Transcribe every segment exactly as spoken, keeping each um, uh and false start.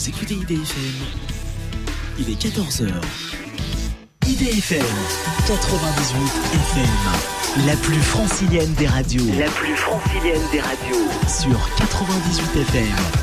Vous écoutez I D F M. Il est quatorze heures. I D F M quatre-vingt-dix-huit F M. La plus francilienne des radios. La plus francilienne des radios. Sur quatre-vingt-dix-huit F M.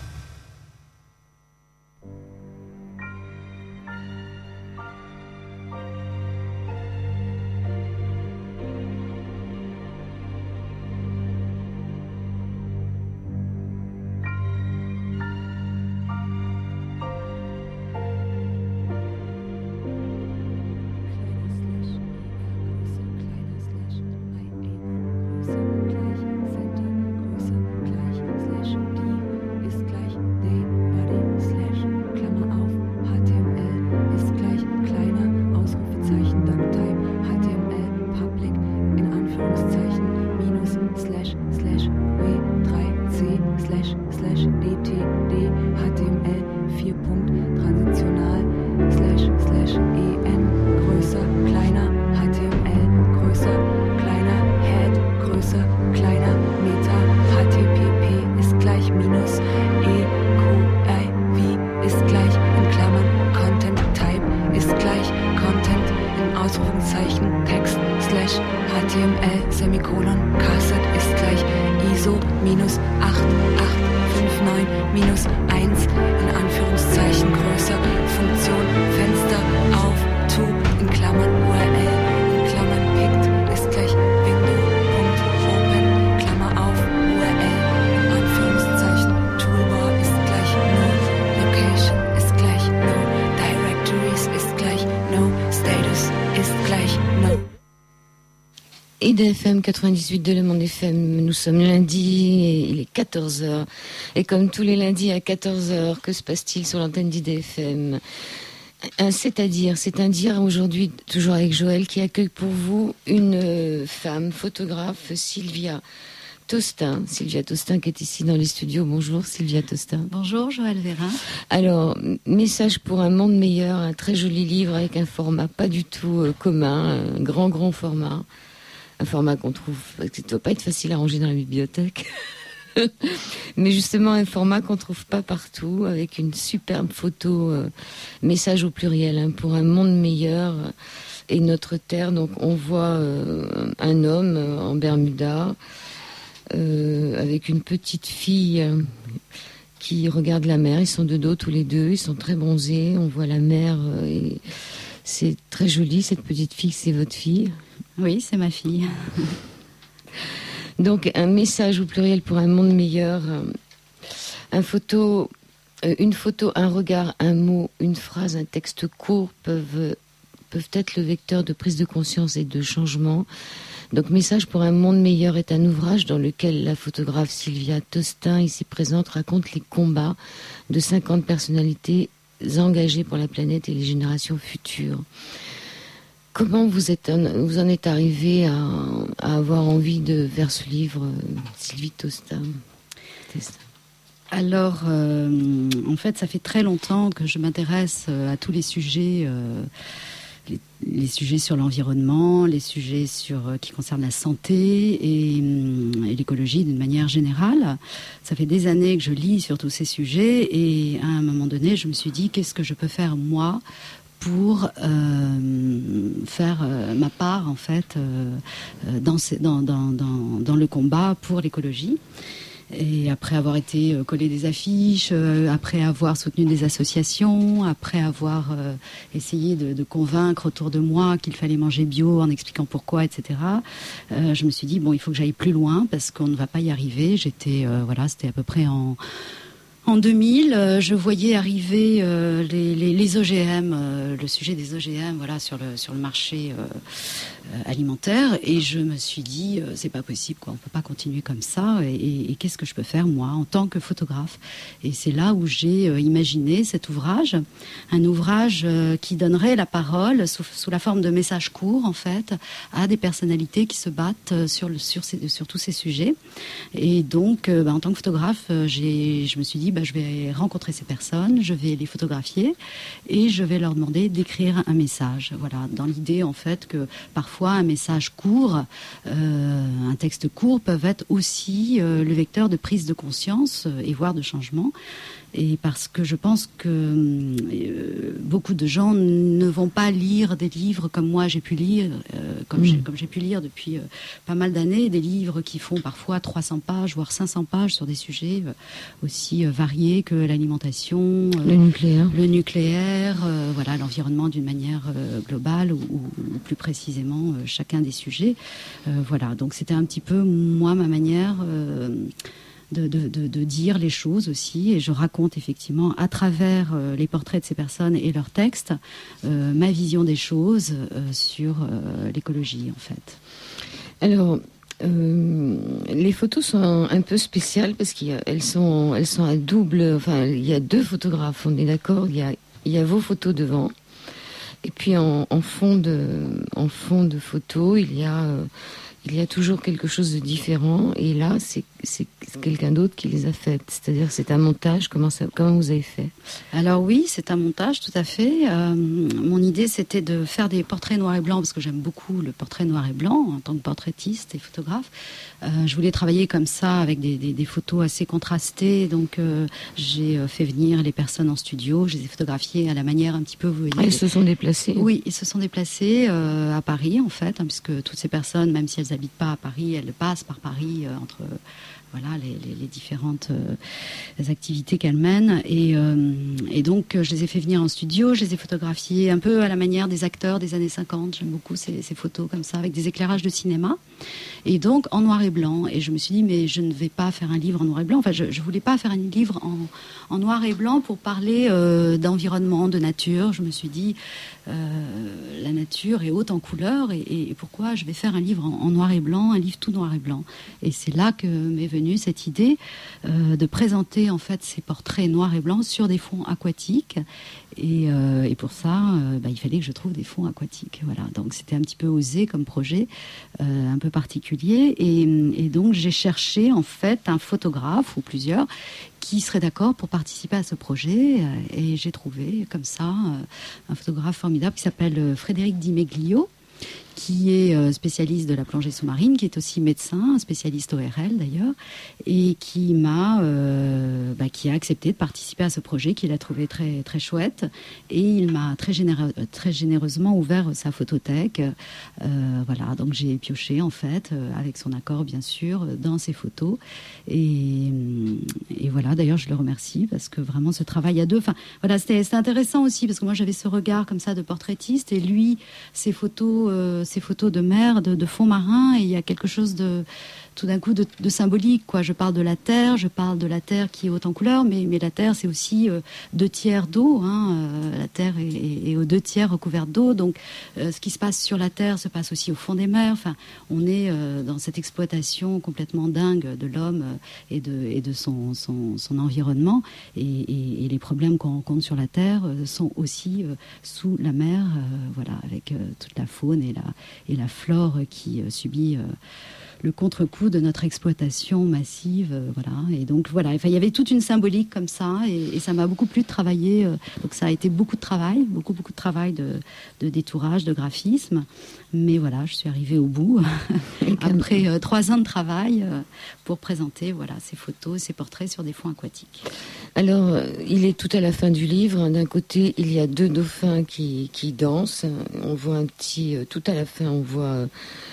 I D F M quatre-vingt-dix-huit de Le Monde F M, nous sommes lundi et il est quatorze heures. Et comme tous les lundis à quatorze heures, que se passe-t-il sur l'antenne d'I D F M ? Un c'est-à-dire, c'est un dire aujourd'hui, toujours avec Joël, qui accueille pour vous une femme, photographe, Sylvia Tostin. Sylvia Tostin qui est ici dans les studios. Bonjour Sylvia Tostin. Bonjour Joël Vérin. Alors, Message pour un monde meilleur, un très joli livre avec un format pas du tout euh, commun, un grand grand format. Un format qu'on trouve, qui ne doit pas être facile à ranger dans la bibliothèque. Mais justement, un format qu'on ne trouve pas partout, avec une superbe photo, euh, message au pluriel, hein, pour un monde meilleur euh, et notre terre. Donc, on voit euh, un homme euh, en Bermuda, euh, avec une petite fille euh, qui regarde la mer. Ils sont de dos tous les deux, ils sont très bronzés. On voit la mer euh, et c'est très joli. Cette petite fille, c'est votre fille ? Oui, c'est ma fille. Donc, un message au pluriel pour un monde meilleur. Un photo, une photo, un regard, un mot, une phrase, un texte court peuvent, peuvent être le vecteur de prise de conscience et de changement. Donc, Message pour un monde meilleur est un ouvrage dans lequel la photographe Sylvia Tostin, ici présente, raconte les combats de cinquante personnalités engagées pour la planète et les générations futures. Comment vous, êtes, vous en êtes arrivé à, à avoir envie de faire ce livre, Sylvie Tostin ? Alors, euh, en fait, ça fait très longtemps que je m'intéresse à tous les sujets, euh, les, les sujets sur l'environnement, les sujets sur, qui concernent la santé et, et l'écologie d'une manière générale. Ça fait des années que je lis sur tous ces sujets et à un moment donné, je me suis dit, qu'est-ce que je peux faire, moi, pour euh, faire euh, ma part en fait euh, dans, ces, dans, dans, dans, dans le combat pour l'écologie. Et après avoir été euh, collé des affiches, euh, après avoir soutenu des associations, après avoir euh, essayé de, de convaincre autour de moi qu'il fallait manger bio en expliquant pourquoi, et cetera. Euh, je me suis dit bon, il faut que j'aille plus loin parce qu'on ne va pas y arriver. J'étais euh, voilà, c'était à peu près en En deux mille, euh, je voyais arriver euh, les, les, les O G M, euh, le sujet des O G M, voilà, sur le sur le marché euh, euh, alimentaire, et je me suis dit euh, c'est pas possible, quoi, on peut pas continuer comme ça. Et, et, et qu'est-ce que je peux faire moi en tant que photographe ? Et c'est là où j'ai euh, imaginé cet ouvrage, un ouvrage euh, qui donnerait la parole sous, sous la forme de messages courts en fait à des personnalités qui se battent sur le sur ces, sur tous ces sujets. Et donc, euh, bah, en tant que photographe, euh, j'ai je me suis dit bah, je vais rencontrer ces personnes, je vais les photographier et je vais leur demander d'écrire un message. Voilà, dans l'idée en fait que parfois un message court, euh, un texte court peuvent être aussi euh, le vecteur de prise de conscience euh, et voire de changement. Et parce que je pense que euh, beaucoup de gens ne vont pas lire des livres comme moi j'ai pu lire, euh, comme, mmh. j'ai, comme j'ai pu lire depuis euh, pas mal d'années, des livres qui font parfois trois cents pages, voire cinq cents pages sur des sujets euh, aussi euh, variés que l'alimentation, euh, le nucléaire, le nucléaire, euh, voilà, l'environnement d'une manière euh, globale ou, ou, ou plus précisément euh, chacun des sujets. Euh, voilà, donc c'était un petit peu moi ma manière. Euh, De, de, de, de dire les choses aussi, et je raconte effectivement à travers euh, les portraits de ces personnes et leurs textes euh, ma vision des choses euh, sur euh, l'écologie en fait. Alors euh, les photos sont un peu spéciales parce qu'elles sont, elles sont à double, enfin il y a deux photographes, on est d'accord, il y a, il y a vos photos devant et puis en, en fond de, en fond de photos il y a euh, il y a toujours quelque chose de différent, et là, c'est, c'est quelqu'un d'autre qui les a faites. C'est-à-dire, c'est un montage. Comment, ça, comment vous avez fait ? Alors oui, c'est un montage, tout à fait. Euh, mon idée, c'était de faire des portraits noir et blanc, parce que j'aime beaucoup le portrait noir et blanc, en tant que portraitiste et photographe. Euh, je voulais travailler comme ça, avec des, des, des photos assez contrastées. Donc, euh, j'ai fait venir les personnes en studio. Je les ai photographiées à la manière un petit peu... Vous voyez, ah, ils se sont déplacés ? Oui, ils se sont déplacés euh, à Paris, en fait, hein, puisque toutes ces personnes, même si elles n'habitent pas à Paris, elles passent par Paris euh, entre... Voilà, les, les, les différentes euh, activités qu'elles mènent. Et, euh, et donc, je les ai fait venir en studio, je les ai photographiés un peu à la manière des acteurs des années cinquante. J'aime beaucoup ces, ces photos comme ça, avec des éclairages de cinéma. Et donc, en noir et blanc. Et je me suis dit, mais je ne vais pas faire un livre en noir et blanc. Enfin, je ne voulais pas faire un livre en, en noir et blanc pour parler euh, d'environnement, de nature. Je me suis dit, euh, la nature est haute en couleurs. Et, et pourquoi je vais faire un livre en, en noir et blanc, un livre tout noir et blanc. Et c'est là que m'est venue cette idée euh, de présenter en fait ces portraits noirs et blancs sur des fonds aquatiques. Et, euh, et pour ça, euh, bah, il fallait que je trouve des fonds aquatiques. Voilà. Donc c'était un petit peu osé comme projet, euh, un peu particulier. Et, et donc j'ai cherché en fait un photographe ou plusieurs qui seraient d'accord pour participer à ce projet. Et j'ai trouvé comme ça un photographe formidable qui s'appelle Frédéric Di Meglio, qui est spécialiste de la plongée sous-marine, qui est aussi médecin, spécialiste O R L d'ailleurs, et qui m'a, euh, bah, qui a accepté de participer à ce projet, qu'il a trouvé très très chouette, et il m'a très généreux, très généreusement ouvert sa photothèque. Euh, voilà, donc j'ai pioché en fait, avec son accord bien sûr, dans ses photos, et, et voilà. D'ailleurs, je le remercie parce que vraiment ce travail à deux, enfin voilà, c'était, c'était intéressant aussi parce que moi j'avais ce regard comme ça de portraitiste, et lui, ses photos. Euh, ces photos de mer, de, de fond marin, et il y a quelque chose de tout d'un coup de, de symbolique, quoi. Je parle de la terre, je parle de la terre qui est haute en couleurs, mais, mais la terre c'est aussi euh, deux tiers d'eau, hein. Euh, la terre est, est, est aux deux tiers recouverte d'eau, donc euh, ce qui se passe sur la terre se passe aussi au fond des mers. Enfin, on est euh, dans cette exploitation complètement dingue de l'homme euh, et de, et de son, son, son environnement, et, et, et les problèmes qu'on rencontre sur la terre euh, sont aussi euh, sous la mer, euh, voilà, avec euh, toute la faune et la, et la flore qui euh, subit euh, le contre-coup de notre exploitation massive, euh, voilà. Et donc voilà, enfin, il y avait toute une symbolique comme ça, et, et ça m'a beaucoup plu de travailler. Euh, donc ça a été beaucoup de travail, beaucoup beaucoup de travail de, de détourage, de graphisme. Mais voilà, je suis arrivée au bout après euh, trois ans de travail euh, pour présenter voilà ces photos, ces portraits sur des fonds aquatiques. Alors, euh, il est tout à la fin du livre. D'un côté, il y a deux dauphins qui, qui dansent. On voit un petit, euh, tout à la fin, on voit euh,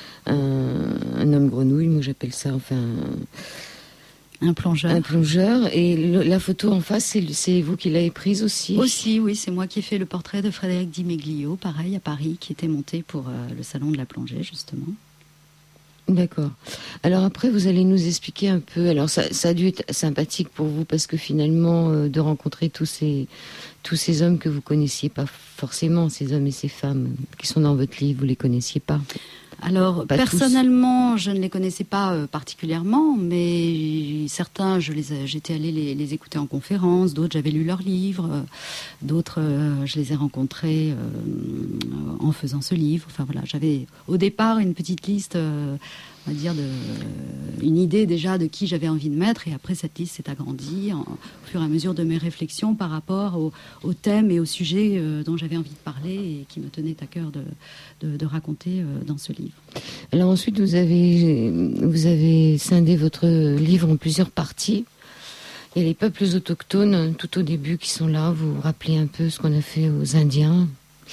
un, un homme grenouille. Moi, j'appelle ça, enfin, un plongeur. Un plongeur. Et le, la photo en face, c'est, c'est vous qui l'avez prise aussi. Aussi, oui, c'est moi qui ai fait le portrait de Frédéric Di Meglio, pareil à Paris, qui était monté pour euh, le salon de la plongée justement. D'accord. Alors après, vous allez nous expliquer un peu. Alors ça, ça a dû être sympathique pour vous parce que finalement, euh, de rencontrer tous ces tous ces hommes que vous connaissiez pas forcément, ces hommes et ces femmes qui sont dans votre livre, vous les connaissiez pas. Alors pas personnellement, tous. Je ne les connaissais pas euh, particulièrement, mais certains, je les, j'étais allée les, les écouter en conférence, d'autres j'avais lu leurs livres, euh, d'autres euh, je les ai rencontrés euh, en faisant ce livre. Enfin voilà, j'avais au départ une petite liste, euh, on va dire de, une idée déjà de qui j'avais envie de mettre, et après cette liste s'est agrandie en, au fur et à mesure de mes réflexions par rapport au, au thème et au sujet euh, dont j'avais envie de parler et qui me tenait à cœur de, de, de raconter euh, dans ce livre. Alors ensuite, vous avez, vous avez scindé votre livre en plusieurs parties. Et les peuples autochtones, tout au début, qui sont là, vous vous rappelez un peu ce qu'on a fait aux Indiens,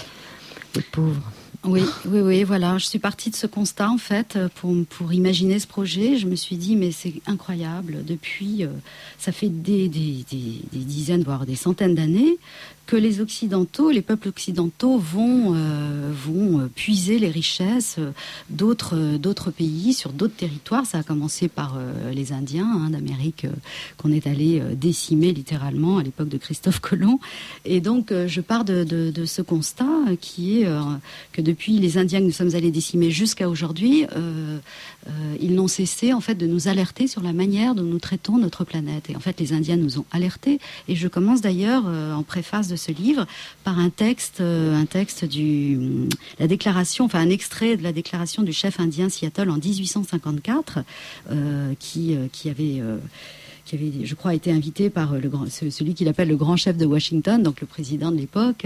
les pauvres. Oui, oui, oui, voilà. Je suis partie de ce constat, en fait, pour, pour imaginer ce projet. Je me suis dit, mais c'est incroyable. Depuis, euh, ça fait des, des, des, des dizaines, voire des centaines d'années que les Occidentaux, les peuples occidentaux vont, euh, vont puiser les richesses d'autres, d'autres pays, sur d'autres territoires. Ça a commencé par euh, les Indiens hein, d'Amérique euh, qu'on est allé euh, décimer littéralement à l'époque de Christophe Colomb. Et donc, euh, je pars de, de, de ce constat euh, qui est euh, que depuis les Indiens que nous sommes allés décimer jusqu'à aujourd'hui, euh, euh, ils n'ont cessé en fait de nous alerter sur la manière dont nous traitons notre planète. Et en fait, les Indiens nous ont alertés. Et je commence d'ailleurs euh, en préface de ce livre par un texte, euh, un texte du la déclaration, enfin un extrait de la déclaration du chef indien Seattle en dix-huit cent cinquante-quatre, euh, qui euh, qui avait euh, qui avait, je crois, été invité par le grand, celui qu'il appelle le grand chef de Washington, donc le président de l'époque,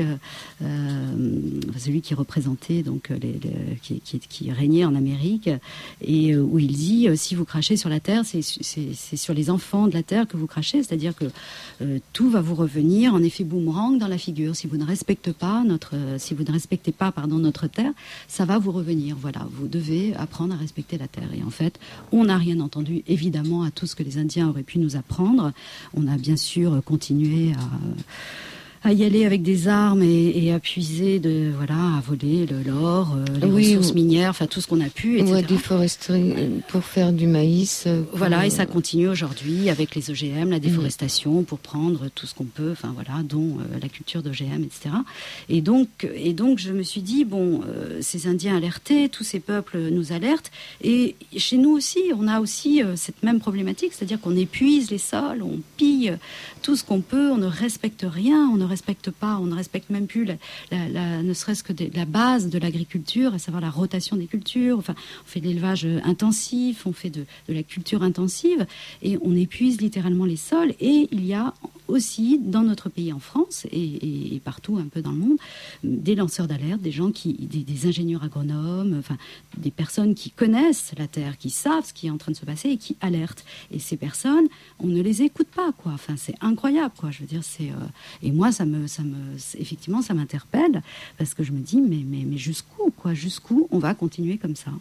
euh, celui qui représentait donc les, les, qui, qui, qui régnait en Amérique, et où il dit si vous crachez sur la terre, c'est, c'est, c'est sur les enfants de la terre que vous crachez, c'est-à-dire que euh, tout va vous revenir en effet boomerang dans la figure. Si vous ne respectez pas notre, si vous ne respectez pas pardon notre terre, ça va vous revenir. Voilà, vous devez apprendre à respecter la terre. Et en fait, on n'a rien entendu évidemment à tout ce que les Indiens auraient pu nous apprendre. On a bien sûr continué à, à y aller avec des armes et, et à puiser, de, voilà, à voler le, l'or, euh, les oui, ressources ou, minières, enfin tout ce qu'on a pu, et cetera. Ou à déforester pour faire du maïs. Pour... Voilà, et ça continue aujourd'hui avec les O G M, la déforestation, mmh. pour prendre tout ce qu'on peut, enfin voilà, dont euh, la culture d'O G M, et cetera. Et donc, et donc je me suis dit, bon, euh, ces Indiens alertés, tous ces peuples nous alertent, et chez nous aussi, on a aussi euh, cette même problématique, c'est-à-dire qu'on épuise les sols, on pille tout ce qu'on peut, on ne respecte rien, on ne respecte pas, on ne respecte même plus la, la, la, ne serait-ce que de, la base de l'agriculture, à savoir la rotation des cultures. Enfin, on fait de l'élevage intensif, on fait de, de la culture intensive, et on épuise littéralement les sols. Et il y a aussi dans notre pays, en France, et, et, et partout un peu dans le monde, des lanceurs d'alerte, des gens qui, des, des ingénieurs agronomes, enfin, des personnes qui connaissent la terre, qui savent ce qui est en train de se passer et qui alertent. Et ces personnes, on ne les écoute pas, quoi. Enfin, c'est incroyable, quoi. Je veux dire, c'est euh... et moi, ça me, ça me, effectivement, ça m'interpelle parce que je me dis, mais, mais, mais jusqu'où, quoi, jusqu'où on va continuer comme ça.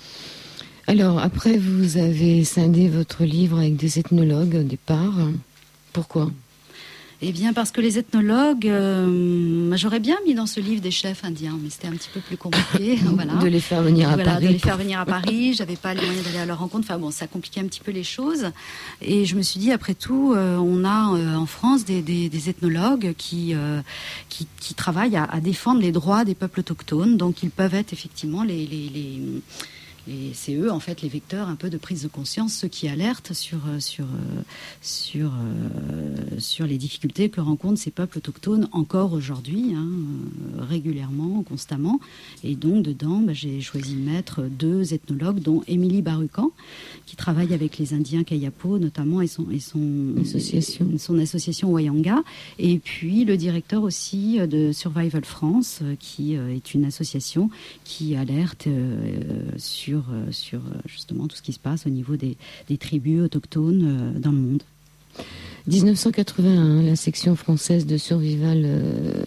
Alors après, vous avez scindé votre livre avec des ethnologues au départ. Pourquoi ? Eh bien, parce que les ethnologues, euh, j'aurais bien mis dans ce livre des chefs indiens, mais c'était un petit peu plus compliqué. Voilà. De les faire venir à voilà, Paris. De les faire venir à Paris. J'avais pas les moyens d'aller à leur rencontre. Enfin bon, ça compliquait un petit peu les choses. Et je me suis dit, après tout, euh, on a euh, en France des, des, des ethnologues qui, euh, qui, qui travaillent à, à défendre les droits des peuples autochtones. Donc, ils peuvent être effectivement les... les, les Et c'est eux, en fait, les vecteurs un peu de prise de conscience, ceux qui alertent sur, sur, sur, euh, sur les difficultés que rencontrent ces peuples autochtones encore aujourd'hui, hein, euh, régulièrement, constamment. Et donc, dedans, bah, j'ai choisi de mettre deux ethnologues, dont Émilie Barucan, qui travaille avec les Indiens Kayapo, notamment, et son, et son, association. son association Wayanga. Et puis, le directeur aussi de Survival France, qui euh, est une association qui alerte euh, sur sur justement tout ce qui se passe au niveau des, des tribus autochtones dans le monde. dix-neuf cent quatre-vingt-un, la section française de Survival euh,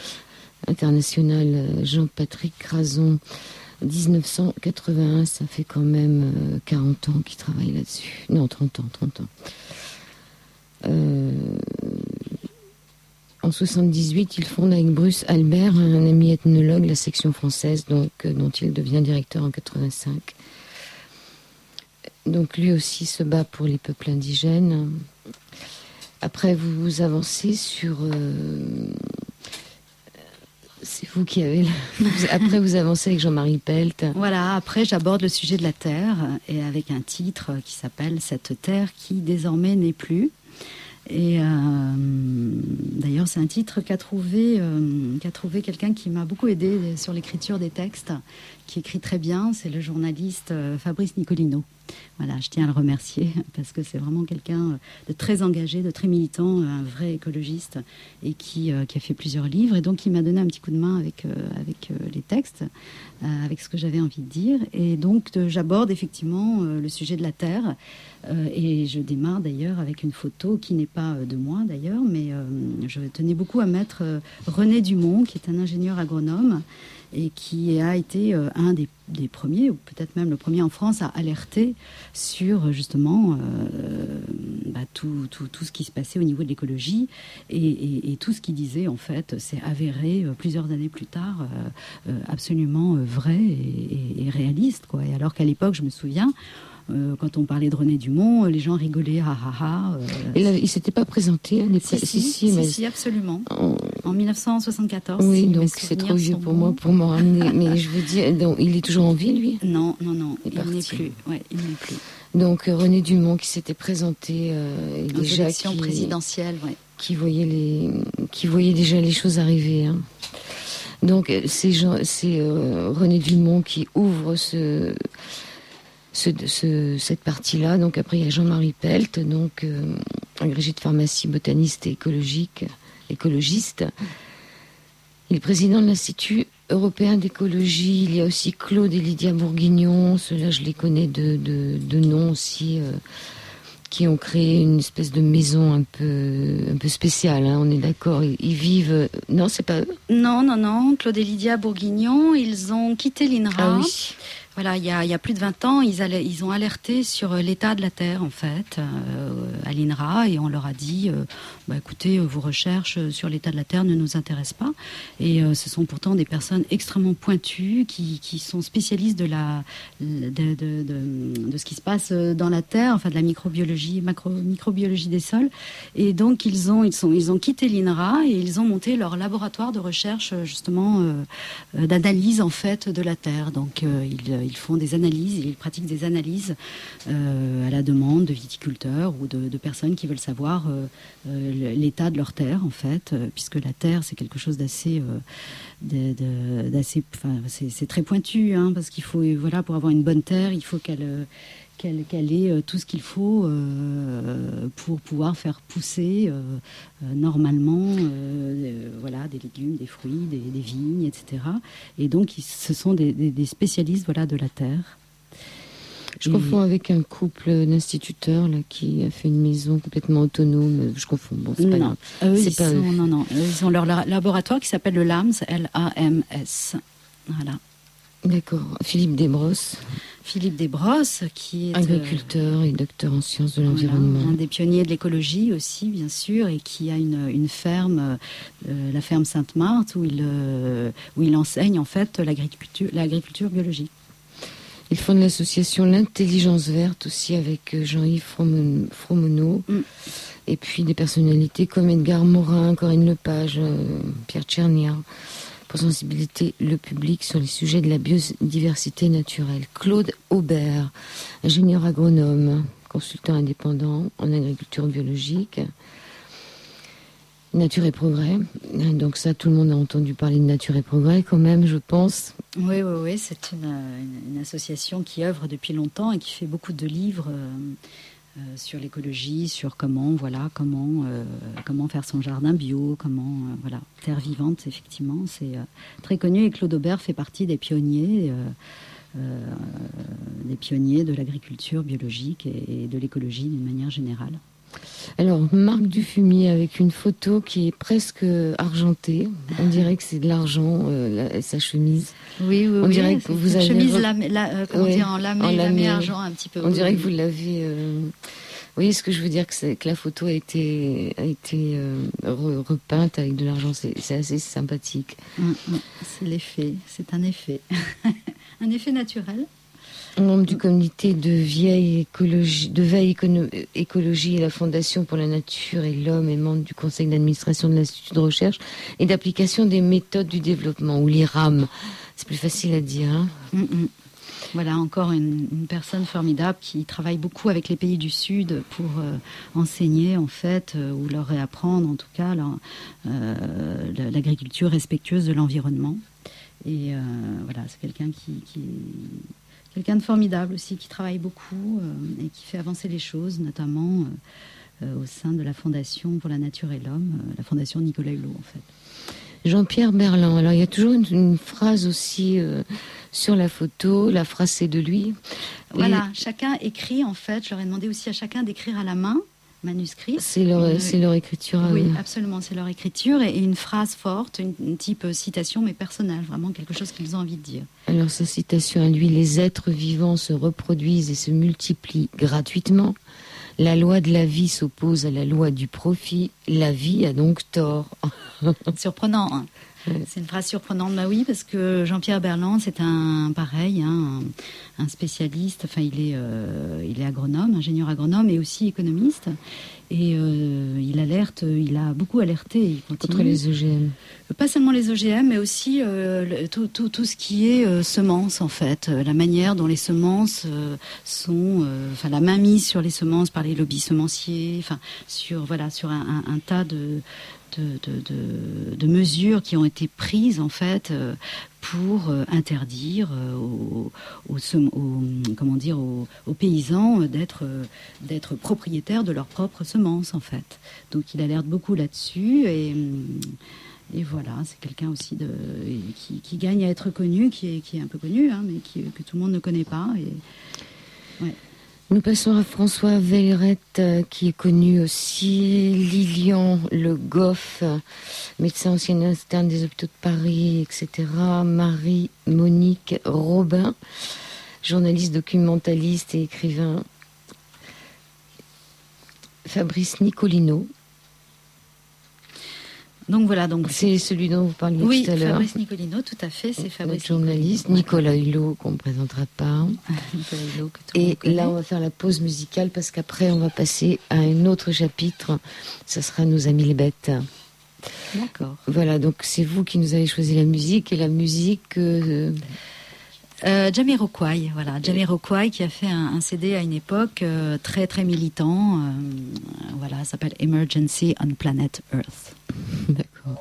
International, Jean-Patrick Crazon. dix-neuf cent quatre-vingt-un, ça fait quand même euh, quarante ans qu'il travaille là-dessus. Non, trente ans, trente ans. Euh, En soixante-dix-huit, il fonde avec Bruce Albert, un ami ethnologue, la section française, donc, euh, dont il devient directeur en quatre-vingt-cinq. Donc lui aussi se bat pour les peuples indigènes. Après, vous vous avancez sur... Euh, c'est vous qui avez... Après, vous avancez avec Jean-Marie Pelt. Voilà, après, j'aborde le sujet de la terre, et avec un titre qui s'appelle « Cette terre qui désormais n'est plus ». Et euh, d'ailleurs, c'est un titre qu'a trouvé, euh, qu'a trouvé quelqu'un qui m'a beaucoup aidé sur l'écriture des textes, qui écrit très bien, c'est le journaliste euh, Fabrice Nicolino. Voilà, je tiens à le remercier parce que c'est vraiment quelqu'un de très engagé, de très militant, un vrai écologiste et qui, euh, qui a fait plusieurs livres et donc il m'a donné un petit coup de main avec, euh, avec euh, les textes, euh, avec ce que j'avais envie de dire. Et donc de, j'aborde effectivement euh, le sujet de la Terre euh, et je démarre d'ailleurs avec une photo qui n'est pas de moi d'ailleurs, mais euh, je tenais beaucoup à mettre euh, René Dumont qui est un ingénieur agronome et qui a été euh, un des, des premiers, ou peut-être même le premier en France, à alerter sur justement euh, bah, tout, tout, tout ce qui se passait au niveau de l'écologie et, et, et tout ce qu'il disait, en fait, s'est avéré euh, plusieurs années plus tard euh, euh, absolument euh, vrai et, et, et réaliste, quoi. Et alors qu'à l'époque, je me souviens, Euh, quand on parlait de René Dumont, les gens rigolaient, ah ah ah. Euh, Et là, il s'était pas présenté à l'époque. Si, si, si, si, mais... si, absolument. En, en dix-neuf cent soixante-quatorze. Oui, si donc c'est trop vieux pour moi pour m'en ramener. Mais je veux dire, donc, il est toujours en vie, lui? Non, non, non, il, il n'est plus. Ouais, il n'est plus. Donc René Dumont qui s'était présenté euh, aux déjà élections qui, présidentielles, ouais. qui voyait les, qui voyait déjà les choses arriver. Hein. Donc c'est, c'est euh, René Dumont qui ouvre ce Ce, ce, cette partie-là. Donc après, il y a Jean-Marie Pelt, donc euh, agrégé de pharmacie, botaniste et écologique, écologiste. Il est président de l'Institut européen d'écologie. Il y a aussi Claude et Lydia Bourguignon. Ceux-là, je les connais de, de, de nom aussi, euh, qui ont créé une espèce de maison un peu, un peu spéciale. Hein, on est d'accord. Ils, ils vivent... Non, c'est pas eux? Non, non, non. Claude et Lydia Bourguignon, ils ont quitté l'INRA. Ah oui. Voilà, il y, a, il y a plus de vingt ans, ils, allaient, ils ont alerté sur l'état de la Terre, en fait, euh, à l'INRA, et on leur a dit, euh, bah, écoutez, vos recherches sur l'état de la Terre ne nous intéressent pas. Et euh, ce sont pourtant des personnes extrêmement pointues, qui, qui sont spécialistes de, la, de, de, de, de ce qui se passe dans la Terre, enfin de la microbiologie, macro, microbiologie des sols. Et donc, ils ont, ils sont, ils ont quitté l'INRA et ils ont monté leur laboratoire de recherche, justement, euh, d'analyse, en fait, de la Terre. Donc, euh, ils Ils font des analyses, ils pratiquent des analyses euh, à la demande de viticulteurs ou de, de personnes qui veulent savoir euh, euh, l'état de leur terre, en fait, euh, puisque la terre, c'est quelque chose d'assez... Euh, de, de, d'assez enfin, c'est, c'est très pointu, hein, parce qu'il faut, voilà, pour avoir une bonne terre, il faut qu'elle... Euh, Qu'elle, qu'elle ait euh, tout ce qu'il faut euh, pour pouvoir faire pousser euh, euh, normalement euh, euh, voilà, des légumes, des fruits, des, des vignes, et cetera. Et donc, ils, ce sont des, des, des spécialistes, voilà, de la terre. Je Et... confonds avec un couple d'instituteurs là, qui a fait une maison complètement autonome. Je confonds, bon, c'est pas non. grave. Eux, c'est ils pas sont, eux. non, non. Ils ont leur laboratoire qui s'appelle le LAMS, L A M S. Voilà. D'accord. Philippe Desbrosses. Philippe Desbrosses, qui est agriculteur euh, et docteur en sciences de l'environnement. Voilà, un des pionniers de l'écologie aussi, bien sûr, et qui a une, une ferme, euh, la ferme Sainte-Marthe, où il, euh, où il enseigne en fait l'agriculture, l'agriculture biologique. Il fonde l'association L'Intelligence Verte aussi avec Jean-Yves Fromonneau. Mm. Et puis des personnalités comme Edgar Morin, Corinne Lepage, euh, Pierre Tchernia, pour sensibiliser le public sur les sujets de la biodiversité naturelle. Claude Aubert, ingénieur agronome, consultant indépendant en agriculture biologique. Nature et Progrès. Donc ça, tout le monde a entendu parler de Nature et Progrès quand même, je pense. Oui, oui, oui. C'est une, une, une association qui œuvre depuis longtemps et qui fait beaucoup de livres euh, euh, sur l'écologie, sur comment, voilà, comment, euh, comment faire son jardin bio, comment, euh, voilà, terre vivante, effectivement. C'est euh, très connu et Claude Aubert fait partie des pionniers, euh, euh, des pionniers de l'agriculture biologique et, et de l'écologie d'une manière générale. Alors, Marc Dufumier avec une photo qui est presque argentée. On dirait que c'est de l'argent, euh, la, sa chemise. Oui, oui, on oui. dirait que vous avez chemise, re... lamé, la, euh, comment ouais, dire, en lamé, en lamé, lamé argent, un petit peu. On oui, dirait oui. que vous l'avez. Euh... Vous voyez ce que je veux dire, que, c'est, que la photo a été, a été euh, re, repeinte avec de l'argent. C'est, c'est assez sympathique. Mmh, mmh. C'est l'effet. C'est un effet, un effet naturel. Membre du comité de, vieille écologie, de veille écono- écologie et la Fondation pour la nature et l'homme et membre du conseil d'administration de l'Institut de recherche et d'application des méthodes du développement, ou l'I R A M. C'est plus facile à dire. Hein mm-hmm. Voilà, encore une, une personne formidable qui travaille beaucoup avec les pays du Sud pour euh, enseigner, en fait, euh, ou leur réapprendre, en tout cas, leur, euh, l'agriculture respectueuse de l'environnement. Et euh, voilà, c'est quelqu'un qui... qui quelqu'un de formidable aussi, qui travaille beaucoup euh, et qui fait avancer les choses, notamment euh, euh, au sein de la Fondation pour la Nature et l'Homme, euh, la Fondation Nicolas Hulot, en fait. Jean-Pierre Berland. Alors, il y a toujours une, une phrase aussi euh, sur la photo. La phrase, c'est de lui. Voilà, Et chacun écrit, en fait. Je leur ai demandé aussi à chacun d'écrire à la main, manuscrit. C'est leur, Une- c'est leur écriture. Oui, euh, absolument, c'est leur écriture. Et, et une phrase forte, une, une type citation, mais personnelle. Vraiment quelque chose qu'ils ont envie de dire. Alors, sa citation à lui, les êtres vivants se reproduisent et se multiplient gratuitement. La loi de la vie s'oppose à la loi du profit. La vie a donc tort. Surprenant, hein. Ouais. C'est une phrase surprenante, bah oui, parce que Jean-Pierre Berland, c'est un pareil, hein, un, un spécialiste. Enfin, il est, euh, il est agronome, ingénieur agronome et aussi économiste. Et euh, il alerte, il a beaucoup alerté. Il continue. Contre les O G M. Pas seulement les O G M, mais aussi euh, le- tout, tout, tout ce qui est euh, semences, en fait. Euh, la manière dont les semences euh, sont... euh, Enfin, la mainmise sur les semences par les lobbies semenciers, enfin, sur, voilà, sur un, un, un tas de, de, de, de, de mesures qui ont été prises, en fait, euh, pour euh, interdire euh, aux, aux, sem- aux- comment dire, aux, aux paysans euh, d'être, euh, d'être propriétaires de leurs propres semences, en fait. Donc, il alerte beaucoup là-dessus et... hum, Et voilà, c'est quelqu'un aussi de, qui, qui gagne à être connu, qui est, qui est un peu connu, hein, mais qui, que tout le monde ne connaît pas. Et, ouais. Nous passons à François Vellerette, euh, qui est connu aussi. Lilian Le Goff, euh, médecin ancien interne des hôpitaux de Paris, et cetera. Marie-Monique Robin, journaliste, documentaliste et écrivain. Fabrice Nicolino. Donc voilà, donc C'est celui dont vous parliez oui, tout à l'heure. Fabrice Nicolino, tout à fait, c'est Fabrice Notre journaliste, Nicolino. Nicolas Hulot, qu'on ne présentera pas. Nicolas Hulot, que tout le Et monde connaît. là, on va faire la pause musicale parce qu'après, on va passer à un autre chapitre. Ça sera Nos amis les bêtes. D'accord. Voilà, donc c'est vous qui nous avez choisi la musique. Et la musique... euh, Euh, Jamiroquai, voilà, Jamiroquai qui a fait un, un C D à une époque euh, très très militant. Euh, voilà, ça s'appelle Emergency on Planet Earth. D'accord.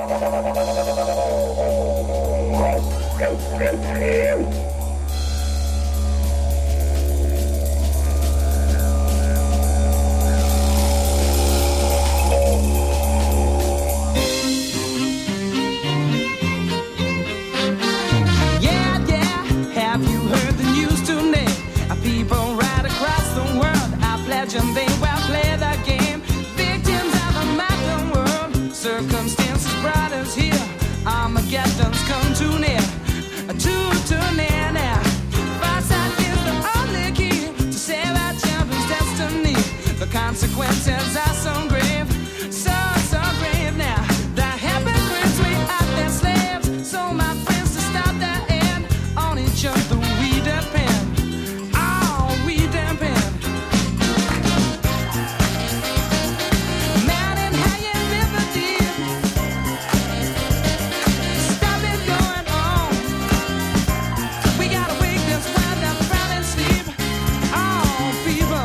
Yeah, yeah, have you heard the news tonight? People right across the world are pledging they will play the game. Victims of a modern world, circumstances brought us here. Armageddon's come too near, too, too near now. Foresight is the only key to save our children's destiny. The consequences are so grave, so, so grave now. The hypocrites, we are their slaves. So my friends, to stop that end, on each other we depend. Oh, we depend. Mountain high and river deep. Stop it going on. We gotta wake this wild up proud and sleep. Oh, people.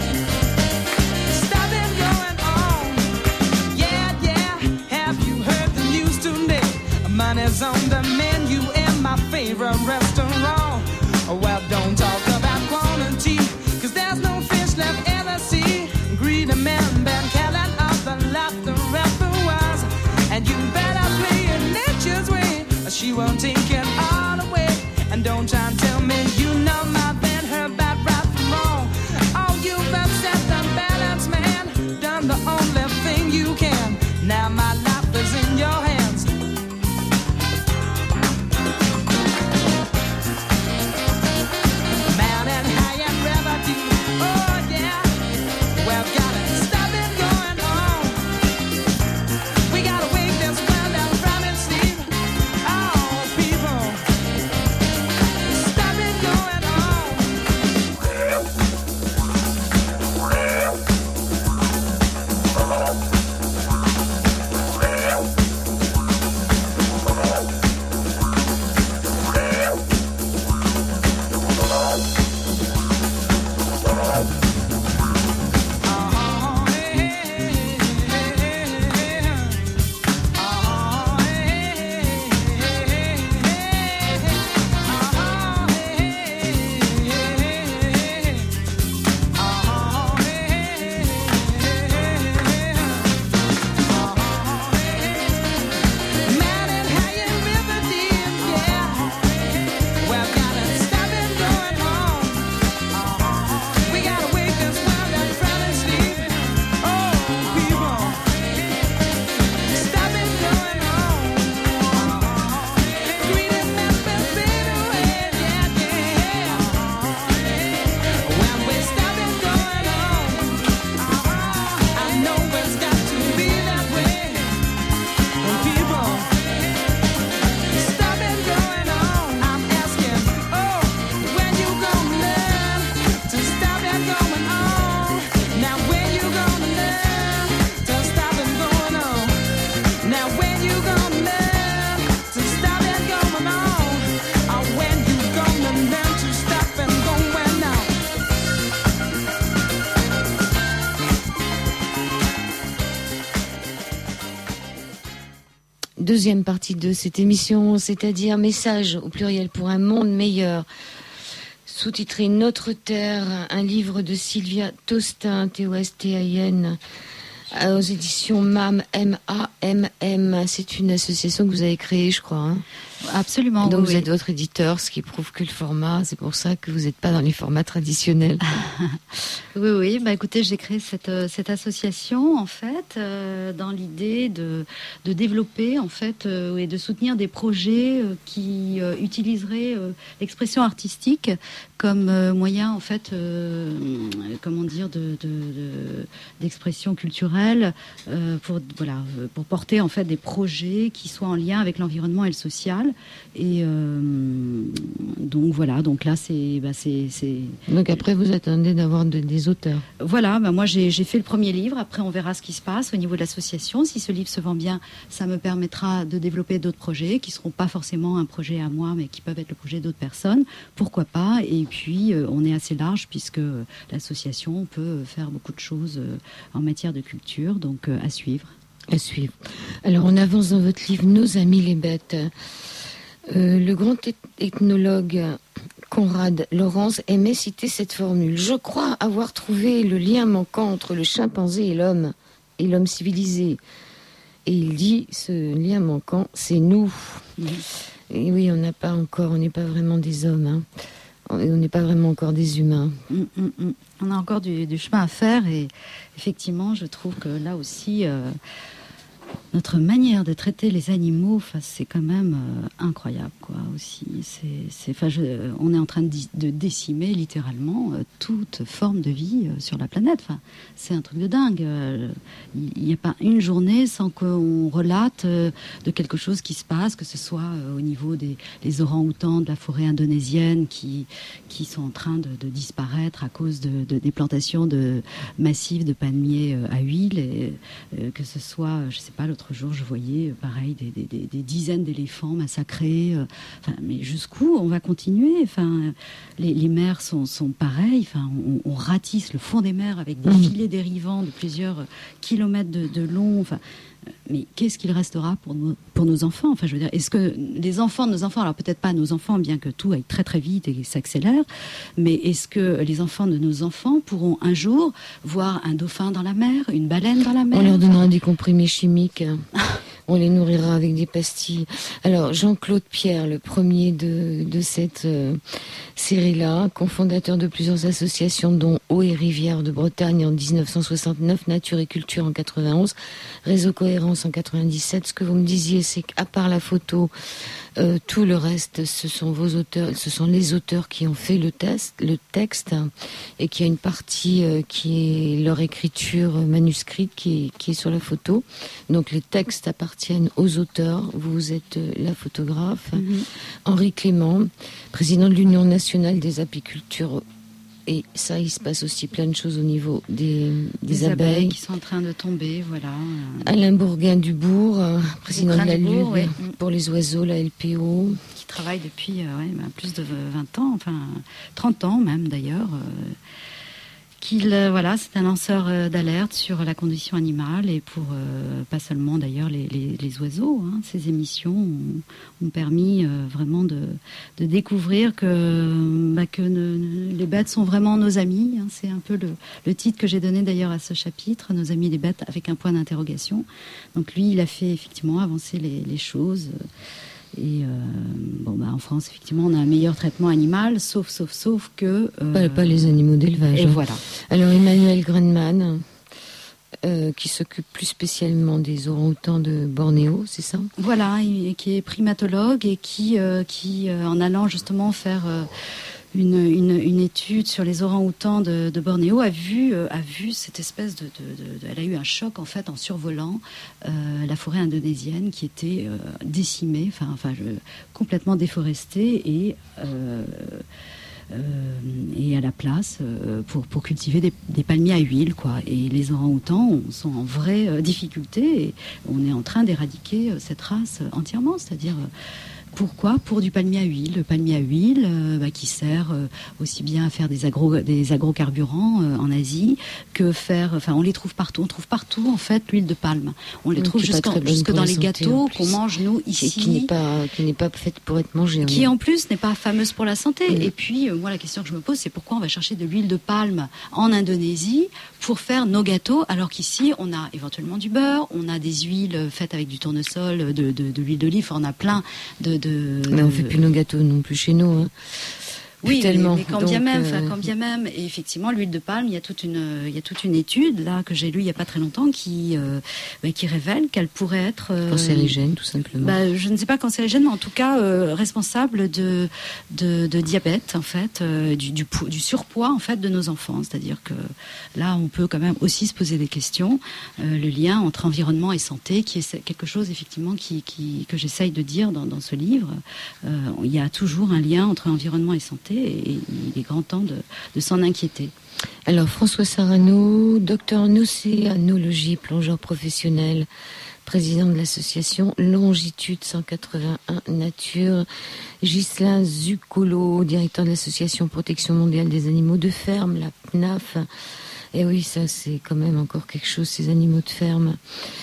Stop it going on. Yeah, yeah. Have you heard the news today? Money's on the menu in my favorite restaurant. Well, don't talk about quantity, cause there's no fish left in the sea. Greedy men been killing off the laughter ever was. And you better play it nature's way, or she won't take it all away. And don't try and tell me you know my band, her bad right from wrong. Oh, you've upset the balance, man. Done the only thing you can. Now my life is in your hands. deuxième partie de cette émission, c'est-à-dire Message au pluriel pour un monde meilleur. Sous-titré Notre Terre, un livre de Sylvia Tostin, T O S T A I N, aux éditions M A M, M A M M. C'est une association que vous avez créée, je crois. Hein. Absolument. Donc oui, vous oui. êtes votre éditeur, ce qui prouve que le format, c'est pour ça que vous n'êtes pas dans les formats traditionnels. Oui, oui. Bah, écoutez, j'ai créé cette, euh, cette association, en fait, euh, dans l'idée de, de développer, en fait, euh, et de soutenir des projets euh, qui euh, utiliseraient euh, l'expression artistique comme euh, moyen, en fait, euh, comment dire, de, de, de, d'expression culturelle euh, pour, voilà, pour porter, en fait, des projets qui soient en lien avec l'environnement et le social. Et euh, donc voilà, donc là c'est, bah c'est, c'est... Donc après vous attendez d'avoir de, des auteurs. Voilà, bah moi j'ai, j'ai fait le premier livre, après on verra ce qui se passe au niveau de l'association. Si ce livre se vend bien, ça me permettra de développer d'autres projets qui ne seront pas forcément un projet à moi, mais qui peuvent être le projet d'autres personnes. Pourquoi pas? Et puis euh, on est assez large puisque euh, l'association peut faire beaucoup de choses euh, en matière de culture, donc euh, à suivre. À suivre. Alors on avance dans votre livre Nos amis les bêtes. Euh, le grand ethnologue Conrad Laurence aimait citer cette formule. Je crois avoir trouvé le lien manquant entre le chimpanzé et l'homme, et l'homme civilisé. Et il dit, ce lien manquant, c'est nous. Mmh. Et oui, on n'a pas encore, on n'est pas vraiment des hommes, hein. On n'est pas vraiment encore des humains. Mmh, mmh, mmh. On a encore du, du chemin à faire et effectivement, je trouve que là aussi... Euh, notre manière de traiter les animaux, enfin, c'est quand même euh, incroyable, quoi. Aussi, c'est, c'est, enfin, je, on est en train de, de décimer littéralement euh, toute forme de vie euh, sur la planète. Enfin, c'est un truc de dingue. Il n'y a pas une journée sans qu'on relate euh, de quelque chose qui se passe, que ce soit euh, au niveau des les orang-outans de la forêt indonésienne qui qui sont en train de, de disparaître à cause de, de des plantations de massives de palmiers euh, à huile, et euh, que ce soit, je sais pas. L'autre jour, je voyais, pareil, des, des, des, des dizaines d'éléphants massacrés. Euh, enfin, mais jusqu'où on va continuer? Enfin, les, les mers sont, sont pareilles. Enfin, on, on ratisse le fond des mers avec des mmh. filets dérivants de plusieurs kilomètres de, de long. Enfin, mais qu'est-ce qu'il restera pour nos, pour nos enfants? Enfin, je veux dire, est-ce que les enfants de nos enfants, alors peut-être pas nos enfants, bien que tout aille très très vite et s'accélère, mais est-ce que les enfants de nos enfants pourront un jour voir un dauphin dans la mer, une baleine dans la mer? On leur donnera des comprimés chimiques. On les nourrira avec des pastilles. Alors, Jean-Claude Pierre, le premier de, de cette euh, série-là, cofondateur de plusieurs associations, dont Eau et Rivière de Bretagne en dix-neuf cent soixante-neuf, Nature et Culture en quatre-vingt-onze, Réseau Cohérence en quatre-vingt-dix-sept. Ce que vous me disiez, c'est qu'à part la photo, euh, tout le reste, ce sont vos auteurs, ce sont les auteurs qui ont fait le, test, le texte, hein, et qu'il y a une partie euh, qui est leur écriture manuscrite qui est, qui est sur la photo. Donc les textes appartiennent aux auteurs. Vous êtes la photographe. Mm-hmm. Henri Clément, président de l'Union nationale des apiculteurs. Et ça, il se passe aussi plein de choses au niveau des, des, des abeilles. abeilles qui sont en train de tomber, voilà. Alain Bourgain-Dubourg, président de la Ligue ouais. pour les oiseaux, la L P O. Qui travaille depuis euh, ouais, bah, plus de vingt ans, enfin trente ans même d'ailleurs. Euh, qu'il, euh, voilà, c'est un lanceur euh, d'alerte sur la condition animale et pour, euh, pas seulement d'ailleurs les, les, les oiseaux. Hein. Ces émissions ont, ont permis euh, vraiment de, de découvrir que, bah, que ne, les bêtes sont vraiment nos amis. Hein. C'est un peu le, le titre que j'ai donné d'ailleurs à ce chapitre, Nos amis les bêtes, avec un point d'interrogation. Donc lui, il a fait effectivement avancer les, les choses. Euh, Et euh, bon, bah, en France, effectivement, on a un meilleur traitement animal, sauf, sauf, sauf que... Euh... Pas, pas les animaux d'élevage. Et hein. Voilà. Alors, Emmanuel Grenman, euh, qui s'occupe plus spécialement des orang-outans de Bornéo, c'est ça? Voilà, et, et qui est primatologue et qui, euh, qui euh, en allant justement faire... Euh, Une, une, une étude sur les orang-outans de, de Bornéo a vu, euh, a vu cette espèce de, de, de, de... Elle a eu un choc, en fait, en survolant euh, la forêt indonésienne qui était euh, décimée, enfin, enfin je, complètement déforestée et... Euh, Euh, et à la place euh, pour, pour cultiver des, des palmiers à huile, quoi. Et les orang-outans sont en vraie euh, difficulté et on est en train d'éradiquer euh, cette race entièrement, c'est-à-dire euh, Pourquoi ? Pour du palmier à huile. Le palmier à huile euh, bah, qui sert euh, aussi bien à faire des, agro, des agrocarburants euh, en Asie que faire... Enfin, on les trouve partout. On trouve partout, en fait, l'huile de palme. On les Donc, trouve jusque dans les gâteaux qu'on mange, nous, ici. Et qui n'est pas, qui n'est pas faite pour être mangée. Qui, en plus, n'est pas fameuse pour la santé. Mmh. Et puis, euh, moi, la question que je me pose, c'est pourquoi on va chercher de l'huile de palme en Indonésie pour faire nos gâteaux, alors qu'ici, on a éventuellement du beurre, on a des huiles faites avec du tournesol, de, de, de l'huile d'olive, on a plein de... de mais on ne fait plus nos gâteaux non plus chez nous. Hein. Oui, tellement. mais, mais quand Donc, bien même, euh... quand bien même, et effectivement, l'huile de palme, il y a toute une, il y a toute une étude là que j'ai lue il y a pas très longtemps qui, euh, bah, qui révèle qu'elle pourrait être euh, cancérigène, tout simplement. Bah, je ne sais pas cancérigène, mais en tout cas euh, responsable de, de, de diabète, en fait, euh, du, du, du surpoids en fait de nos enfants. C'est-à-dire que là, on peut quand même aussi se poser des questions. Euh, le lien entre environnement et santé, qui est quelque chose effectivement qui, qui que j'essaye de dire dans, dans ce livre. Euh, il y a toujours un lien entre environnement et santé. Et il est grand temps de, de s'en inquiéter. Alors François Sarano, docteur en océanologie, plongeur professionnel, président de l'association Longitude cent quatre-vingt-un Nature, Ghislain Zuccolo, directeur de l'association Protection mondiale des animaux de ferme, la P N A F. Et oui, ça c'est quand même encore quelque chose, ces animaux de ferme.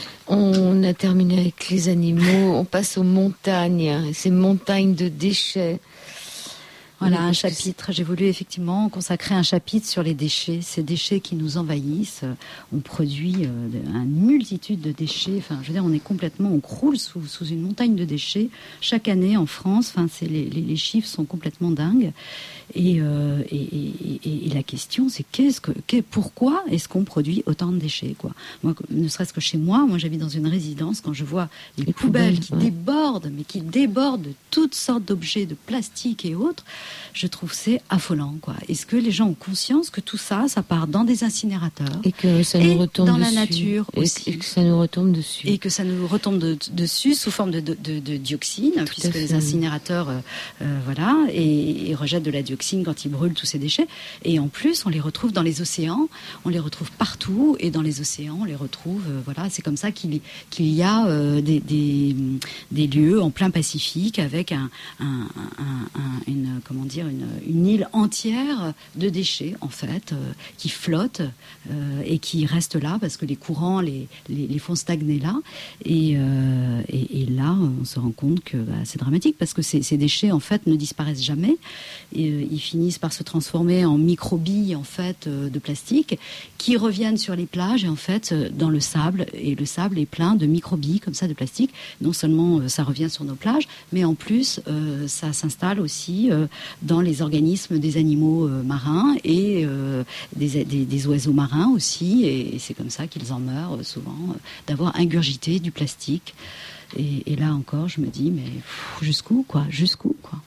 On a terminé avec les animaux, on passe aux montagnes, ces montagnes de déchets. Voilà, un chapitre, j'ai voulu effectivement consacrer un chapitre sur les déchets, ces déchets qui nous envahissent. On produit euh, une multitude de déchets, enfin, je veux dire, on est complètement, on croule sous, sous une montagne de déchets chaque année en France. Enfin, c'est, les, les, les chiffres sont complètement dingues. Et, euh, et, et, et la question, c'est qu'est-ce que, qu'est, pourquoi est-ce qu'on produit autant de déchets, quoi ? Moi, ne serait-ce que chez moi, moi j'habite dans une résidence, quand je vois les, les poubelles, poubelles qui ouais. débordent, mais qui débordent de toutes sortes d'objets, de plastique et autres, je trouve c'est affolant, quoi. Est-ce que les gens ont conscience que tout ça, ça part dans des incinérateurs et que ça nous retombe dans dessus. La nature et aussi, et que ça nous retombe dessus et que ça nous retombe de, dessus sous forme de, de, de, de dioxine, tout puisque les incinérateurs, euh, euh, voilà, et, et rejettent de la dioxine quand ils brûlent tous ces déchets. Et en plus, on les retrouve dans les océans, on les retrouve partout, et dans les océans, on les retrouve. Euh, voilà, c'est comme ça qu'il, qu'il y a euh, des, des, des lieux en plein Pacifique avec un, un, un, un une comment dire une, une île entière de déchets en fait euh, qui flottent euh, et qui restent là parce que les courants les, les, les font stagner là. Et, euh, et, et là, on se rend compte que bah, c'est dramatique parce que ces, ces déchets en fait ne disparaissent jamais. Et, euh, ils finissent par se transformer en microbilles en fait euh, de plastique qui reviennent sur les plages et en fait euh, dans le sable, et le sable est plein de microbilles comme ça de plastique. Non seulement euh, ça revient sur nos plages, mais en plus euh, ça s'installe aussi euh, dans les organismes des animaux euh, marins et euh, des, des, des oiseaux marins aussi, et, et c'est comme ça qu'ils en meurent euh, souvent euh, d'avoir ingurgité du plastique. Et, et là encore je me dis mais pff, jusqu'où quoi, jusqu'où quoi.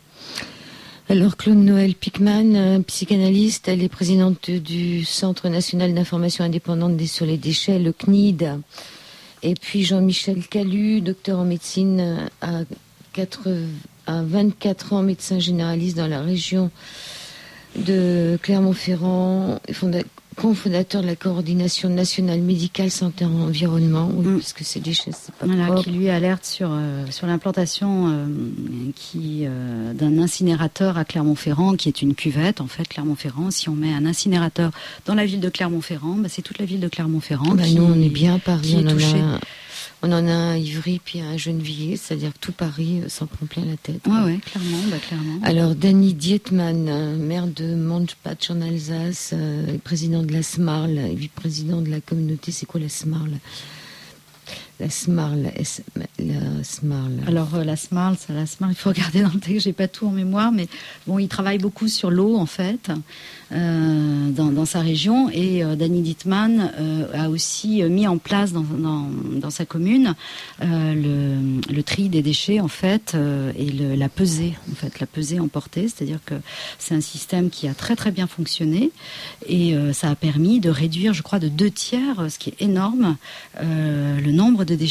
Alors Claude Noël Pickman, psychanalyste, elle est présidente du Centre national d'information indépendante sur les déchets, le C N I D. Et puis Jean-Michel Calu, docteur en médecine à, à vingt-quatre ans, médecin généraliste dans la région de Clermont-Ferrand, fonda- cofondateur de la coordination nationale médicale santé environnement, oui, mmh. parce que ces déchets, c'est pas voilà, propre. Qui lui alerte sur euh, sur l'implantation euh, qui euh, d'un incinérateur à Clermont-Ferrand, qui est une cuvette en fait. Clermont-Ferrand, si on met un incinérateur dans la ville de Clermont-Ferrand, bah, c'est toute la ville de Clermont-Ferrand. Bah, qui, nous, on est bien à Paris, on en a, on en a un à Ivry puis un à Gennevilliers, c'est-à-dire que tout Paris s'en prend plein la tête. Ouais, ouais, clairement, bah, clairement. Alors, Dany Dietmann, maire de Manspach en Alsace, euh, président de la S M A R L, et vice-président de la communauté. C'est quoi la S M A R L ? La S M A R L, la S M A R L. Alors euh, la S M A R L, ça, la S M A R L, il faut regarder dans le texte, j'ai pas tout en mémoire, mais bon, il travaille beaucoup sur l'eau en fait, euh, dans, dans sa région, et euh, Dany Dietmann euh, a aussi mis en place dans, dans, dans sa commune euh, le, le tri des déchets en fait, euh, et le, la pesée en fait, la pesée emportée, c'est-à-dire que c'est un système qui a très très bien fonctionné, et euh, ça a permis de réduire, je crois, de deux tiers, ce qui est énorme, euh, le nombre de de déchets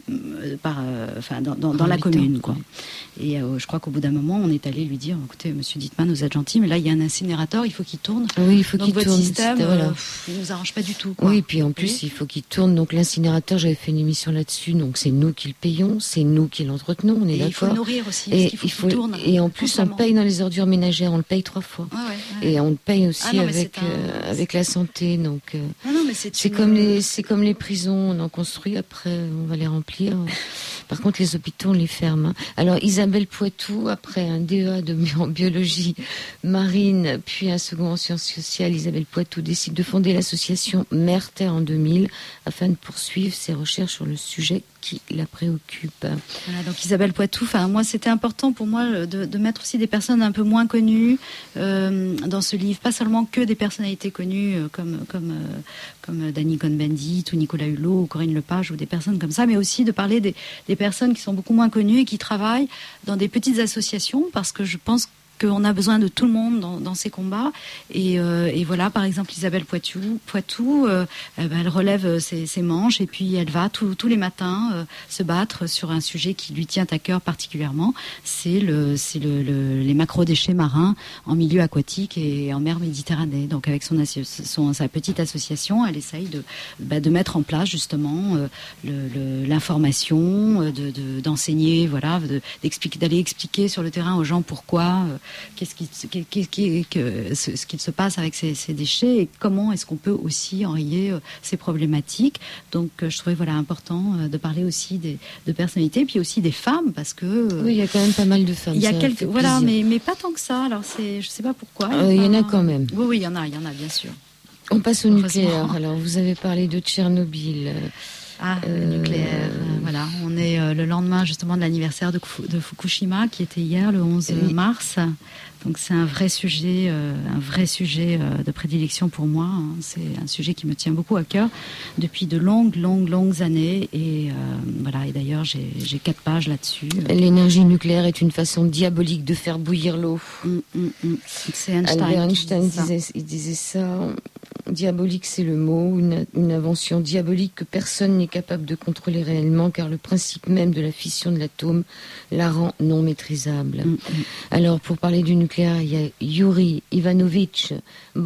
euh, par, euh, enfin, dans, dans, dans la commune, quoi. Et euh, je crois qu'au bout d'un moment, on est allé lui dire, écoutez, Monsieur Dittmann, vous êtes gentil, mais là, il y a un incinérateur, il faut qu'il tourne. Oui, il faut donc qu'il votre tourne. système, euh, voilà. euh, pff, il nous arrange pas du tout, quoi. Oui, et puis en plus, il faut qu'il tourne. Donc l'incinérateur, j'avais fait une émission là-dessus, donc c'est nous qui le payons, c'est nous qui l'entretenons, on est et d'accord. il faut le nourrir aussi, et parce qu'il faut, il faut qu'il tourne. Et en plus, constamment. on paye dans les ordures ménagères, on le paye trois fois. Ouais, ouais, ouais. Et on le paye aussi Ah non, mais avec, c'est un- euh, avec la santé. Donc, euh, Non, non, mais c'est c'est une- comme les, c'est comme les prisons, on en construit, après on va les remplir. Par contre, les hôpitaux, on les ferme. hein. Alors, Isabelle Poitou, après un D E A de bio- en biologie marine, puis un second en sciences sociales, Isabelle Poitou décide de fonder l'association Mère-Terre en deux mille afin de poursuivre ses recherches sur le sujet qui la préoccupe. Voilà, donc Isabelle Poitou, enfin moi c'était important pour moi de, de mettre aussi des personnes un peu moins connues euh, dans ce livre, pas seulement que des personnalités connues euh, comme comme euh, comme Dany Cohn-Bendit ou Nicolas Hulot ou Corinne Lepage ou des personnes comme ça, mais aussi de parler des, des personnes qui sont beaucoup moins connues et qui travaillent dans des petites associations, parce que je pense qu'on a besoin de tout le monde dans, dans ces combats. Et, euh, et voilà, par exemple, Isabelle Poitou, Poitou euh, euh, elle relève ses, ses manches et puis elle va tout, tous les matins euh, se battre sur un sujet qui lui tient à cœur particulièrement. C'est, le, c'est le, le, les macro-déchets marins en milieu aquatique et en mer Méditerranée. Donc avec son, son, sa petite association, elle essaye de, bah, de mettre en place justement euh, le, le, l'information, de, de, d'enseigner, voilà, de, d'expliquer, d'aller expliquer sur le terrain aux gens pourquoi... Euh, Qu'est-ce qui, qu'est-ce qui, que, ce, ce qu'il se passe avec ces, ces déchets et comment est-ce qu'on peut aussi enrayer euh, ces problématiques. Donc euh, je trouvais voilà, important euh, de parler aussi des, de personnalités, puis aussi des femmes, parce que... Euh, Oui, il y a quand même pas mal de femmes. il y a ça quelques, fait voilà, plaisir. mais, mais pas tant que ça. Alors c'est, je sais pas pourquoi. Euh, il y en a quand même. Oui, oui, il y en a, il y en a bien sûr. On passe au Heureusement. nucléaire. Alors, vous avez parlé de Tchernobyl. Ah, Euh, le nucléaire. euh, voilà, on est euh, le lendemain justement de l'anniversaire de, Fu- de Fukushima, qui était hier, le onze Oui. mars. Donc c'est un vrai sujet, euh, un vrai sujet euh, de prédilection pour moi. hein. C'est un sujet qui me tient beaucoup à cœur depuis de longues, longues, longues années. Et euh, voilà. Et d'ailleurs, j'ai, j'ai quatre pages là-dessus. L'énergie nucléaire est une façon diabolique de faire bouillir l'eau. Mm, mm, mm. C'est Einstein. Albert qui Einstein dit ça. disait, il disait ça. Diabolique, c'est le mot, une, une invention diabolique que personne n'est capable de contrôler réellement, car le principe même de la fission de l'atome la rend non maîtrisable. Mm, mm. Alors, pour parler du nucléaire, il y a Yuri Ivanovitch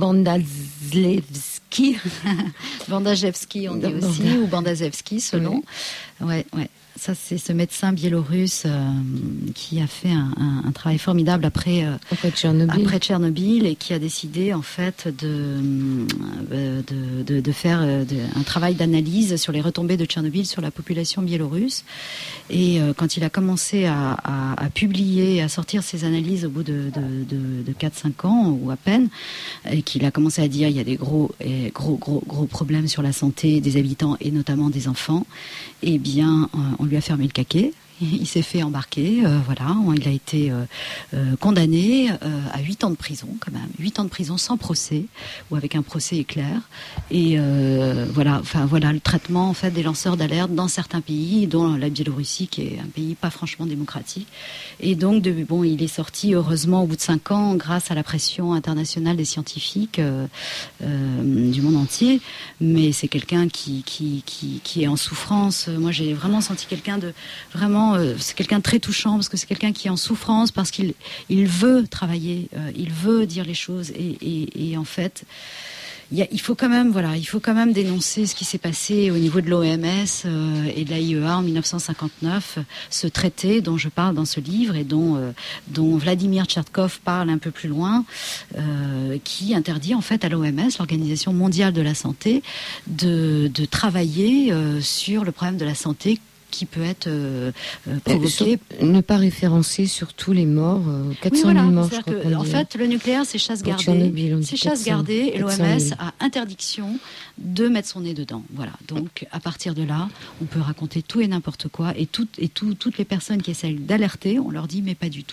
Bandazlevski. Bandajevski, on dit Banda- aussi, ou Bandazevski, selon. Ouais, ouais. Ça, c'est ce médecin biélorusse euh, qui a fait un, un, un travail formidable après, euh, Après Tchernobyl. après Tchernobyl et qui a décidé, en fait, de, euh, de, de, de faire euh, de, un travail d'analyse sur les retombées de Tchernobyl sur la population biélorusse. Et euh, quand il a commencé à, à, à publier, à sortir ses analyses au bout de, de, de, de quatre cinq ans, ou à peine, et qu'il a commencé à dire il y a des gros, et gros, gros, gros problèmes sur la santé des habitants et notamment des enfants, eh bien, euh, on lui a fermé le caquet. Il s'est fait embarquer, euh, voilà. Il a été euh, euh, condamné euh, à huit ans de prison, quand même. huit ans de prison sans procès, ou avec un procès éclair. Et euh, voilà, enfin voilà le traitement en fait des lanceurs d'alerte dans certains pays, dont la Biélorussie, qui est un pays pas franchement démocratique. Et donc, de, bon, il est sorti heureusement au bout de cinq ans, grâce à la pression internationale des scientifiques euh, euh, du monde entier. Mais c'est quelqu'un qui qui qui qui est en souffrance. Moi, j'ai vraiment senti quelqu'un de vraiment c'est quelqu'un de très touchant, parce que c'est quelqu'un qui est en souffrance, parce qu'il il veut travailler, euh, il veut dire les choses, et, et, et en fait, il, y a, il faut quand même, voilà, il faut quand même dénoncer ce qui s'est passé au niveau de l'O M S euh, et de l'A I E A en dix-neuf cent cinquante-neuf, ce traité dont je parle dans ce livre et dont, euh, dont Vladimir Tchertkov parle un peu plus loin, euh, qui interdit en fait à l'O M S, l'Organisation mondiale de la santé, de, de travailler euh, sur le problème de la santé qui peut être euh, euh, provoqué. Ne pas référencer surtout les morts, euh, quatre cent mille oui, voilà. morts. Je crois crois que, qu'on en dit. fait, le nucléaire, c'est chasse Pour gardée. Tchernobyl, on dit C'est chasse quatre cents, gardée, et l'O M S quatre cent mille. a interdiction de mettre son nez dedans. Voilà. Donc, à partir de là, on peut raconter tout et n'importe quoi, et, tout, et tout, toutes les personnes qui essayent d'alerter, on leur dit, mais pas du tout.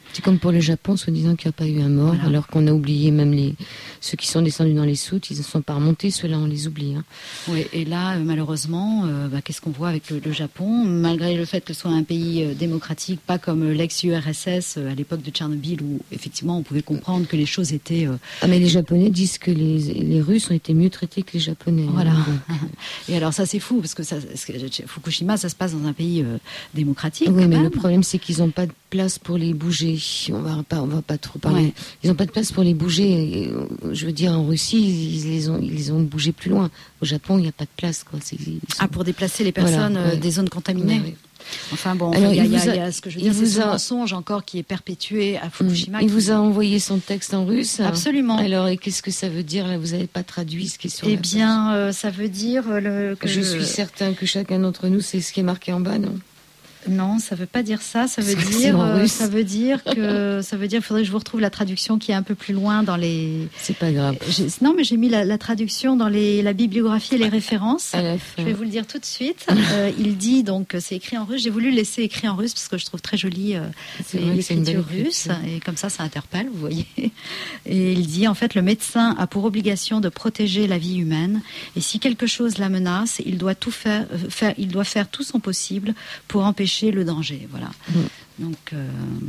C'est comme pour le Japon, soi-disant qu'il n'y a pas eu un mort, Voilà. alors qu'on a oublié même les ceux qui sont descendus dans les soutes, ils ne sont pas remontés, ceux-là on les oublie. Hein. Oui, et là, euh, malheureusement, euh, bah, qu'est-ce qu'on voit avec le, le Japon, malgré le fait que ce soit un pays euh, démocratique, pas comme euh, l'ex-U R S S euh, à l'époque de Tchernobyl, où effectivement on pouvait comprendre que les choses étaient... euh, Ah mais les Japonais disent que les, les Russes ont été mieux traités que les Japonais. hein. Voilà. Donc, Et alors ça c'est fou, parce que, ça, parce que Fukushima, ça se passe dans un pays euh, démocratique. oui, quand mais même. le problème c'est qu'ils n'ont pas de place pour les bouger. On va pas, on va pas trop parler. Ouais. Ils n'ont pas de place pour les bouger. Et, euh, je veux dire, en Russie, ils les ont, ils les ont bougés plus loin. Au Japon, il n'y a pas de place, quoi. C'est, ils sont- Ah, pour déplacer les personnes Voilà, euh, ouais. des zones contaminées. Ouais, ouais. Enfin bon, Alors, il y, a- il il y a- vous a- il y a ce que je veux il dire, c'est vous ce a- mensonge encore qui est perpétué à Fukushima. Il qui- vous a envoyé son texte en russe. Absolument. Alors, et qu'est-ce que ça veut dire là? Vous n'avez pas traduit ce qui est sur Eh la bien, euh, ça veut dire euh, le, que Je suis certain que chacun d'entre nous sait ce qui est marqué en bas, non? Non, ça veut pas dire ça. Ça veut C'est dire, en euh, russe. ça veut dire que, ça veut dire, il faudrait que je vous retrouve la traduction qui est un peu plus loin dans les. C'est pas grave. J'ai- Non, mais j'ai mis la, la traduction dans les, la bibliographie et les références. À la fin. Je vais vous le dire tout de suite. Euh, il dit donc, c'est écrit en russe. J'ai voulu laisser écrit en russe parce que je trouve très joli euh, C'est vrai que c'est une belle l'écriture russe écriture. et comme ça, ça interpelle, vous voyez. Et il dit en fait, le médecin a pour obligation de protéger la vie humaine et si quelque chose la menace, il doit tout faire, euh, faire il doit faire tout son possible pour empêcher le danger. Voilà. Mm. Donc. Euh,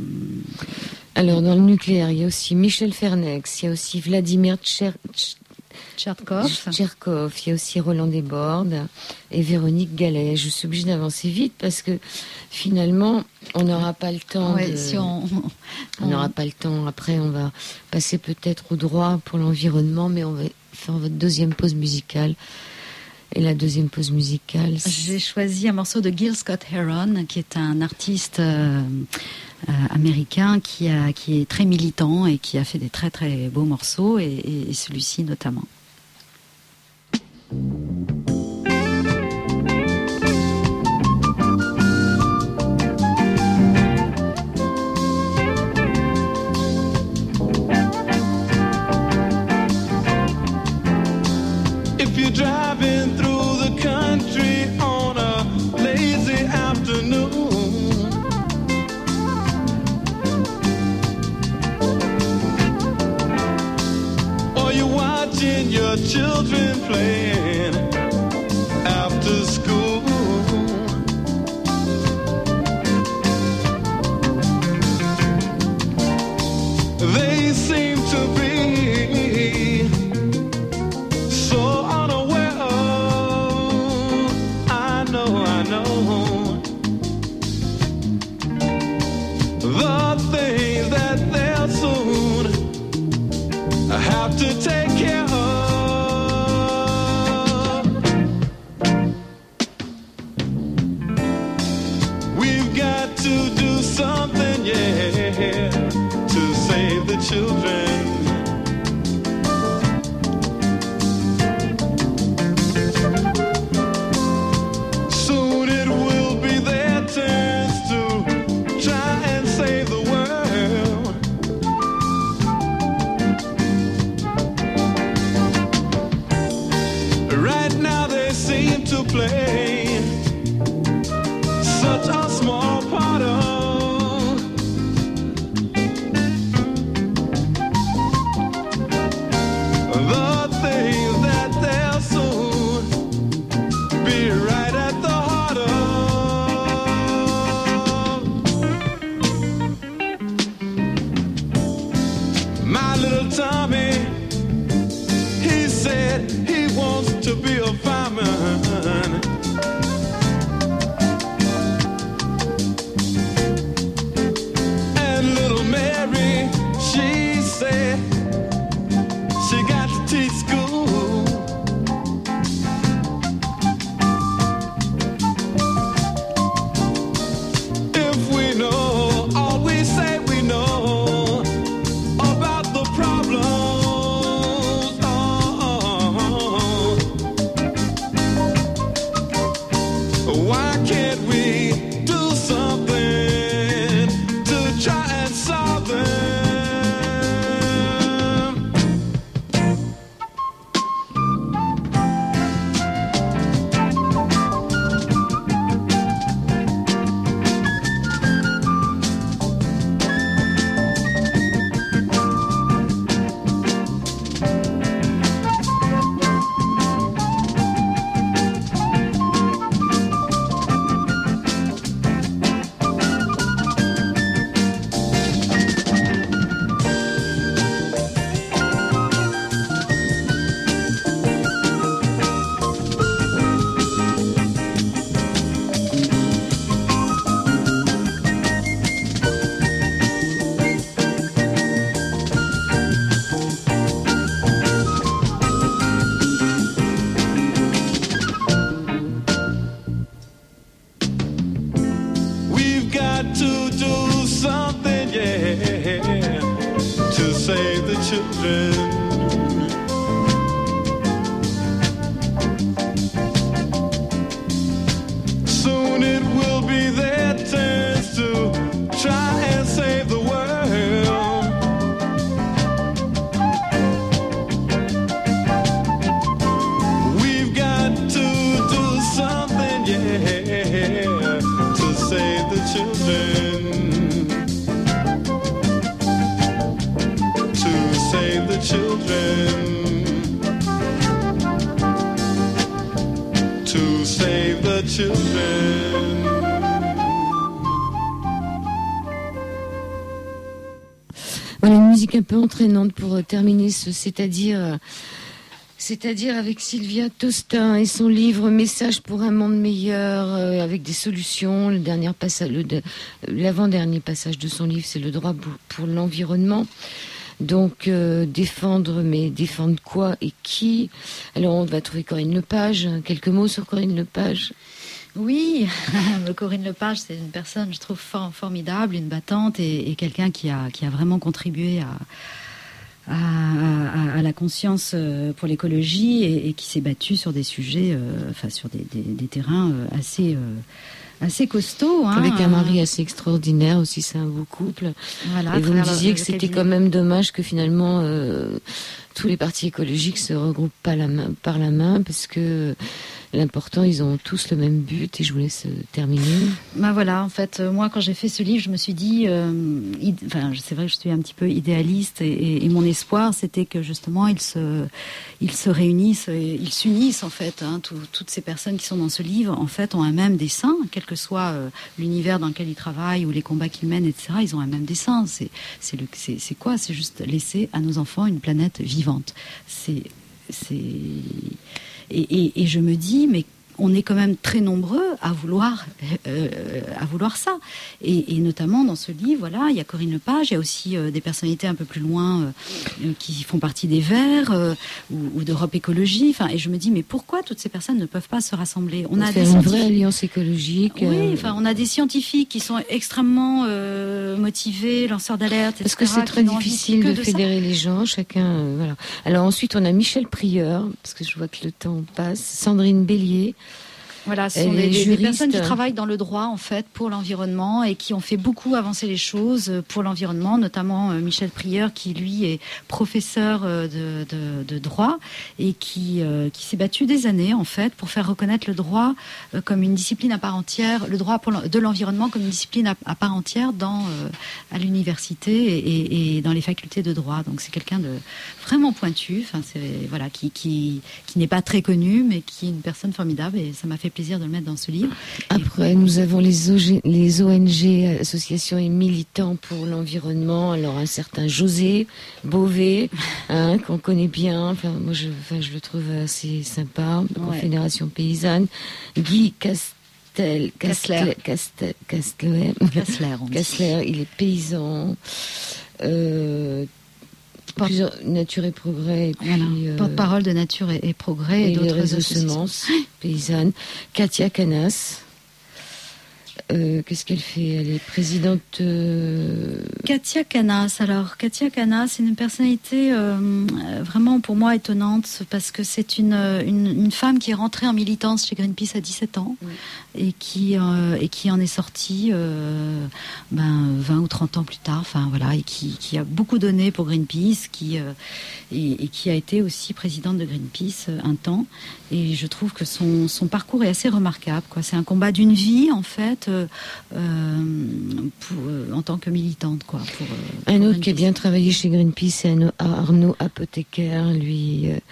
Alors, dans le nucléaire, il y a aussi Michel Fernex, il y a aussi Vladimir Tcher- Tch- Tchertkov. Tcherkov, il y a aussi Roland Desbordes et Véronique Gallet. Je suis obligée d'avancer vite parce que finalement, on n'aura pas le temps. Ouais, de... si on, On n'aura pas le temps. Après, on va passer peut-être au droit pour l'environnement, mais on va faire votre deuxième pause musicale. Et la deuxième pause musicale, c'est- J'ai choisi un morceau de Gil Scott-Heron, qui est un artiste euh, euh, américain qui, a, qui est très militant et qui a fait des très très beaux morceaux, et, et- et celui-ci notamment. If you're driving through the country on a lazy afternoon, or you're watching your children playing after school, they seem to be so unaware of, I know, I know, the things that they'll soon have to take care of. We've got to do something, yeah, to save the children. Soon it will be their turns to try and save the world. Right now they seem to play such a small part of the things that they'll soon be right at the heart of. My little Tommy, he said he wants to be a fireman. And little Mary, she said she got to teach school. If we know all we say we know about the problem got to do something, yeah, to save the children. Soon it will be their turns to try and save the world. We've got to do something, yeah, to save the children. To save the children. To save the children. Voilà une musique un peu entraînante pour terminer ce, c'est-à-dire, c'est-à-dire avec Sylvia Tostin et son livre Message pour un monde meilleur, euh, avec des solutions. Le dernier passage, le, l'avant-dernier passage de son livre, c'est le droit pour, pour l'environnement. Donc euh, défendre, mais défendre quoi et qui? Alors on va trouver Corinne Lepage. Quelques mots sur Corinne Lepage. Oui, Corinne Lepage, c'est une personne, je trouve, for- formidable, une battante et, et quelqu'un qui a, qui a vraiment contribué à, à, à, à la conscience pour l'écologie et, et qui s'est battue sur des sujets, euh, enfin sur des, des, des terrains assez, euh, assez costauds. Hein, Avec un mari assez extraordinaire aussi, c'est un beau couple. Voilà, et vous me travers disiez le- que le c'était cabinet. quand même dommage que finalement euh, tous les partis écologiques se regroupent pas la main, par la main, parce que l'important, ils ont tous le même but. Et je vous laisse terminer. Ben voilà, en fait, euh, moi, quand j'ai fait ce livre, je me suis dit, euh, id- enfin, c'est vrai que je suis un petit peu idéaliste, et, et- et mon espoir, c'était que justement, ils se, ils se réunissent, et ils s'unissent en fait. Hein, tout- toutes ces personnes qui sont dans ce livre, en fait, ont un même dessein, quel que soit euh, l'univers dans lequel ils travaillent ou les combats qu'ils mènent, et cetera. Ils ont un même dessein. C'est, c'est, le, c'est, c'est quoi? C'est juste laisser à nos enfants une planète vivante. C'est, c'est Et, et, et je me dis, mais on est quand même très nombreux à vouloir, euh, à vouloir ça. Et, et notamment dans ce livre, voilà, il y a Corinne Lepage, il y a aussi euh, des personnalités un peu plus loin euh, qui font partie des Verts euh, ou, ou d'Europe Écologie. Enfin, et je me dis, mais pourquoi toutes ces personnes ne peuvent pas se rassembler? On a faire des une vraie scientifiques- alliance écologique. Oui, euh, enfin, on a des scientifiques qui sont extrêmement euh, motivés, lanceurs d'alerte, et Parce que cetera, c'est très qui n'ont envie difficile que de ça. fédérer les gens, chacun, euh, voilà. Alors ensuite, on a Michel Prieur, parce que je vois que le temps passe, Sandrine Bélier. Voilà, ce Elle sont est des, des- des juriste. personnes qui travaillent dans le droit, en fait, pour l'environnement et qui ont fait beaucoup avancer les choses pour l'environnement, notamment euh, Michel Prieur, qui, lui, est professeur euh, de, de, de droit et qui, euh, qui s'est battu des années, en fait, pour faire reconnaître le droit euh, comme une discipline à part entière, le droit pour l'en- de l'environnement comme une discipline à, à part entière dans, euh, à l'université et, et, et dans les facultés de droit. Donc, c'est quelqu'un de vraiment pointu, enfin, c'est, voilà, qui, qui, qui n'est pas très connu, mais qui est une personne formidable et ça m'a fait plaisir de le mettre dans ce livre. Après, nous avons les, O G, les O N G, associations et militants pour l'environnement. Alors, un certain José Beauvais, hein, qu'on connaît bien. Enfin, moi, je, enfin, je le trouve assez sympa. Ouais. Confédération paysanne. Guy Castel, Kastler. Castel, Castel, Kastler, on dit. Kastler, il est paysan. Euh, Porte- plusieurs, Nature et Progrès. Et puis, Voilà. euh, Porte-parole de Nature et, et Progrès et, et les d'autres réseaux associations. semences paysannes. Katia Canas. Euh, qu'est-ce qu'elle fait? Elle est présidente. euh, Katia Canas, alors Katia Canas, c'est une personnalité euh, euh, vraiment pour moi étonnante parce que c'est une, une, une femme qui est rentrée en militance chez Greenpeace à dix-sept ans et, qui, euh, et qui en est sortie euh, ben, vingt ou trente ans plus tard, enfin voilà, et qui, qui a beaucoup donné pour Greenpeace qui, euh, et, et qui a été aussi présidente de Greenpeace euh, un temps. Et je trouve que son, son parcours est assez remarquable, quoi. C'est un combat d'une vie en fait. Euh, euh, pour, euh, en tant que militante, quoi. Pour, euh, Un pour autre qui a Greenpeace. bien travaillé chez Greenpeace, c'est Arnaud- Arnaud Apothécaire. Lui, euh,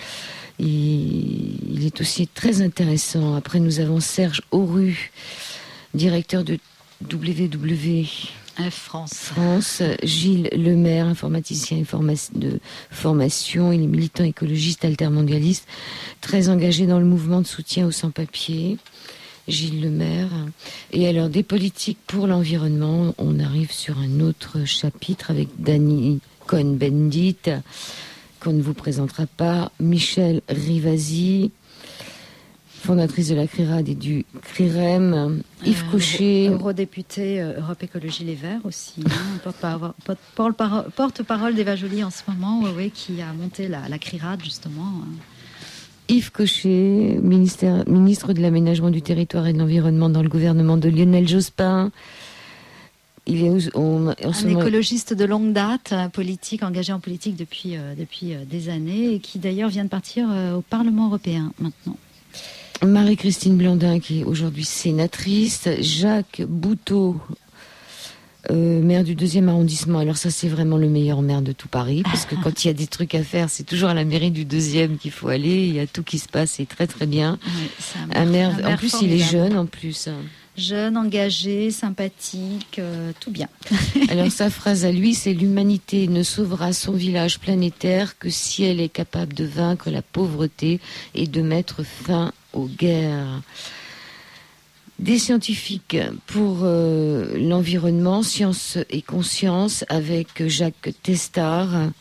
il, il est aussi très intéressant. Après, nous avons Serge Auru, directeur de W W F France. France. Gilles Lemaire, informaticien et forma- de formation. Il est militant écologiste, altermondialiste, très engagé dans le mouvement de soutien aux sans-papiers. Gilles Lemaire. Et alors, des politiques pour l'environnement, on arrive sur un autre chapitre avec Dany Cohn-Bendit, qu'on ne vous présentera pas, Michel Rivasi, fondatrice de la CRIRAD et du CRIREM, Yves Euh, Cochet. euro- Eurodéputé euh, Europe Écologie Les Verts aussi, hein, porte-parole, porte- porte-parole- porte-parole d'Eva Joly en ce moment, ouais, ouais, qui a monté la, la CRIRAD justement. hein. Yves Cochet, ministère, ministre de l'Aménagement du Territoire et de l'Environnement dans le gouvernement de Lionel Jospin. Il est au- on- en Un ce moment- écologiste de longue date, un politique, engagé en politique depuis, euh, depuis euh, des années et qui d'ailleurs vient de partir euh, au Parlement européen maintenant. Marie-Christine Blandin, qui est aujourd'hui sénatrice. Jacques Bouteau, euh, maire du deuxième arrondissement. Alors ça, c'est vraiment le meilleur maire de tout Paris, parce que quand il y a des trucs à faire, c'est toujours à la mairie du deuxième qu'il faut aller. Il y a tout qui se passe, c'est très très bien. Ouais, c'est Un maire, un en maire plus, il est formidable. jeune, en plus. Jeune, engagé, sympathique, euh, tout bien. Alors sa phrase à lui, c'est: l'humanité ne sauvera son village planétaire que si elle est capable de vaincre la pauvreté et de mettre fin aux guerres. Des scientifiques pour euh, l'environnement, science et conscience, avec Jacques Testard,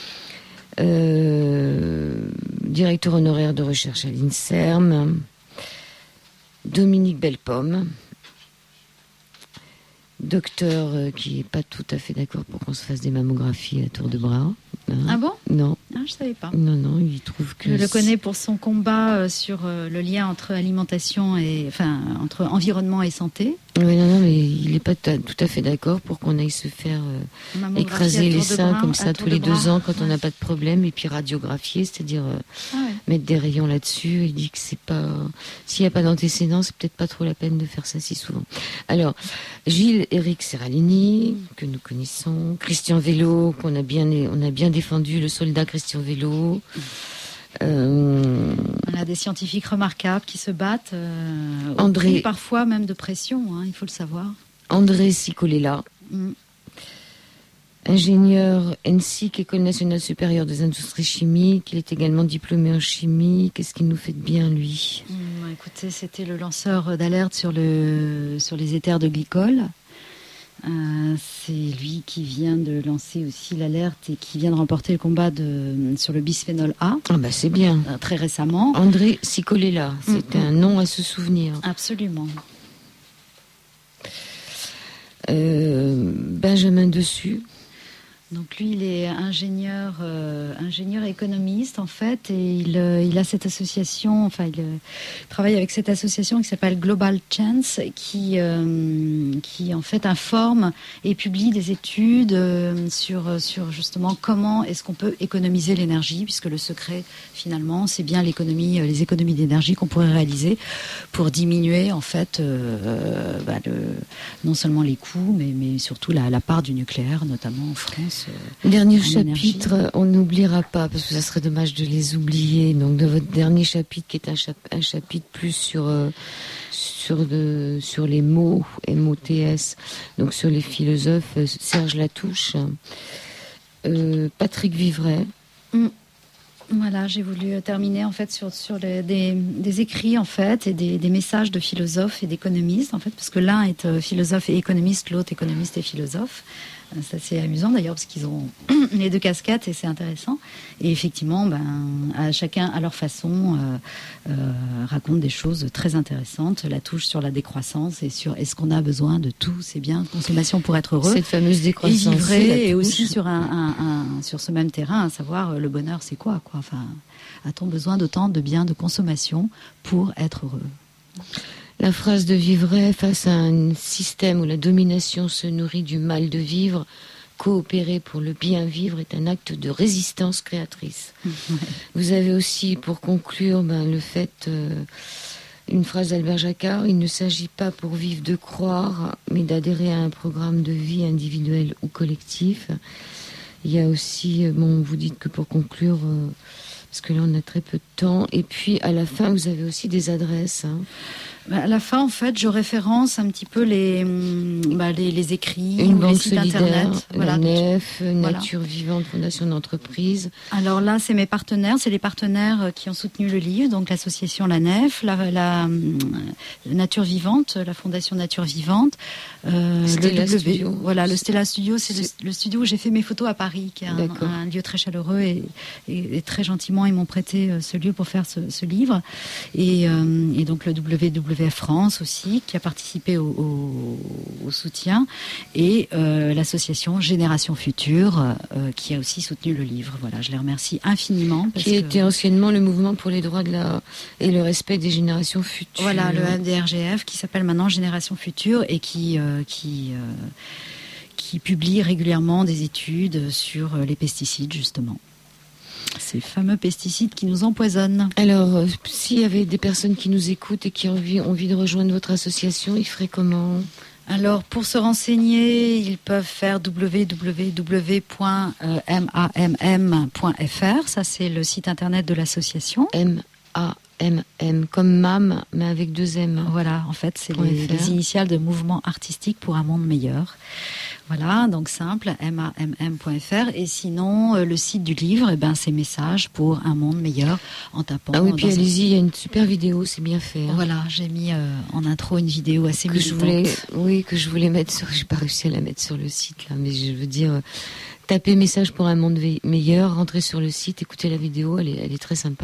euh, directeur honoraire de recherche à l'INSERM, Dominique Bellepomme, docteur euh, qui n'est pas tout à fait d'accord pour qu'on se fasse des mammographies à tour de bras. Hein. Ah bon? Non, Ah, je savais pas. non, non, il trouve que... Je le c'est- connais pour son combat euh, sur euh, le lien entre alimentation et, enfin, entre environnement et santé. Oui, non, non, mais il n'est pas tout à, tout à fait d'accord pour qu'on aille se faire euh, Mammographie à écraser les tour de seins bras- comme à ça tour tous de les deux bras. ans quand on Ouais. n'a pas de problème, et puis radiographier, c'est-à-dire euh, Ah ouais. mettre des rayons là-dessus. Il dit que c'est pas... S'il n'y a pas d'antécédents, c'est peut-être pas trop la peine de faire ça si souvent. Alors, Gilles-Éric Serralini, que nous connaissons, Christian Vélo, qu'on a bien, on a bien défendu, le soldat Christian Vélo. Euh, On a des scientifiques remarquables qui se battent, euh, au André- prix parfois même de pression, hein, il faut le savoir. André Sicolella, Mm. ingénieur N S I C, École nationale supérieure des industries chimiques. Il est également diplômé en chimie. Qu'est-ce qu'il nous fait de bien, lui? Mm, écoutez, c'était le lanceur d'alerte sur, le, sur les éthers de glycol. Euh, c'est lui qui vient de lancer aussi l'alerte et qui vient de remporter le combat de, sur le bisphénol A Ah bah c'est bien. euh, très récemment. André Sicolella, c'est Mm, mm. un nom à se souvenir. Absolument. Euh, Benjamin Dessus, Donc lui, il est ingénieur, euh, ingénieur économiste en fait, et il, euh, il a cette association, enfin il euh, travaille avec cette association qui s'appelle Global Chance, qui, euh, qui en fait informe et publie des études euh, sur, sur justement comment est-ce qu'on peut économiser l'énergie, puisque le secret finalement, c'est bien l'économie, euh, les économies d'énergie qu'on pourrait réaliser pour diminuer en fait euh, bah, le, non seulement les coûts, mais, mais surtout la, la part du nucléaire, notamment en France. dernier En chapitre, énergie. on n'oubliera pas, parce que ça serait dommage de les oublier. Donc, de votre dernier chapitre, qui est un, chap- un chapitre plus sur, euh, sur, de, sur les mots, M O T S, donc sur les philosophes, euh, Serge Latouche, euh, Patrick Vivray. Voilà, j'ai voulu terminer en fait sur, sur les- des, des écrits en fait et des, des messages de philosophes et d'économistes en fait, parce que l'un est euh, philosophe et économiste, l'autre économiste et philosophe. Euh, Ça c'est amusant d'ailleurs parce qu'ils ont les deux casquettes et c'est intéressant. Et effectivement, ben, à chacun à leur façon euh, euh, raconte des choses très intéressantes. La touche sur la décroissance et sur est-ce qu'on a besoin de tous ces biens de consommation pour être heureux. Cette fameuse Et décroissance. vivrer, la et touche. aussi sur, un, un- un- sur ce même terrain, à savoir euh, le bonheur, c'est quoi, quoi enfin, a-t-on besoin d'autant de biens de consommation pour être heureux? La phrase de Vivray: face à un système où la domination se nourrit du mal de vivre, coopérer pour le bien vivre est un acte de résistance créatrice. Vous avez aussi, pour conclure, ben, le fait, euh, une phrase d'Albert Jacquard: il ne s'agit pas pour vivre de croire, mais d'adhérer à un programme de vie individuel ou collectif. Il y a aussi, euh, bon, vous dites que pour conclure, euh, parce que là on a très peu de temps, et puis à la fin vous avez aussi des adresses. Hein. À la fin, en fait, je référence un petit peu les, bah, les, les écrits, une ou les banque sites solidaire, internet. la Voilà. Nef, Voilà. Nature Vivante, Fondation d'entreprise. Alors là, c'est mes partenaires, c'est les partenaires qui ont soutenu le livre, donc l'association La Nef, la, la, la Nature Vivante, la Fondation Nature Vivante, euh, Stella le W. Studio. Voilà, le Stella Studio, c'est, C'est- le, le studio où j'ai fait mes photos à Paris, qui est un, D'accord. un lieu très chaleureux et, et, et très gentiment, ils m'ont prêté ce lieu pour faire ce, ce livre. Et, euh, et donc le W W F France aussi, qui a participé au, au, au soutien, et euh, l'association Génération Future, euh, qui a aussi soutenu le livre. Voilà, je les remercie infiniment. Parce Qui que, était anciennement le mouvement pour les droits de la et le respect des générations futures. voilà, le M D R G F, qui s'appelle maintenant Génération Future et qui euh, qui euh, qui publie régulièrement des études sur euh, les pesticides, justement. Ces fameux pesticides qui nous empoisonnent. Alors, euh, s'il y avait des personnes qui nous écoutent et qui ont envie, envie de rejoindre votre association, ils feraient comment? Alors, pour se renseigner, ils peuvent faire w w w point mamm point f r. Ça, c'est le site internet de l'association. M A M M, comme M A M, mais avec deux M. Voilà, en fait, c'est Point les, F R. les initiales de Mouvement Artistique pour un Monde Meilleur. Voilà, donc simple, mamm point f r. Et sinon, euh, le site du livre, eh ben, c'est Messages pour un Monde Meilleur, en tapant... Ah oui, puis dans un- allez-y, il y a une super vidéo, c'est bien fait. hein. Voilà, j'ai mis euh, en intro une vidéo assez que je militante. voulais, oui, que je voulais mettre sur, j'ai pas réussi à la mettre sur le site là, mais je veux dire, euh, tapez message pour un monde ve- meilleur, rentrez sur le site, écoutez la vidéo, elle est, elle est très sympa.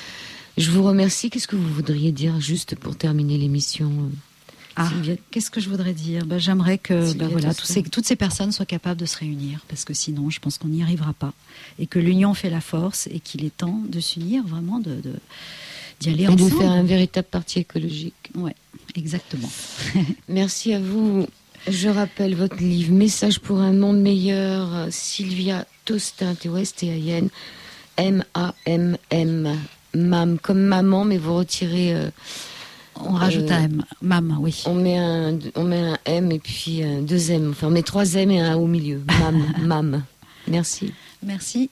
Je vous remercie. Qu'est-ce que vous voudriez dire juste pour terminer l'émission? Ah, Sylvia- qu'est-ce que je voudrais dire? Ben, j'aimerais que Sylvia ben, voilà, Tosca. tous ces, toutes ces personnes soient capables de se réunir, parce que sinon, je pense qu'on n'y arrivera pas. Et que l'union fait la force, et qu'il est temps de s'unir, vraiment, de, de, d'y aller Et ensemble. de faire un véritable parti écologique. Ouais, exactement. Merci à vous. Je rappelle votre livre Message pour un monde meilleur, Sylvia Tostin, T O S T I N, M A M M, Mam, comme maman, mais vous retirez, euh, On rajoute Euh, un M, mam, oui. on met un, on met un M et puis un deux M, enfin on met trois M et un A au milieu, Mam, Mam. Merci. Merci.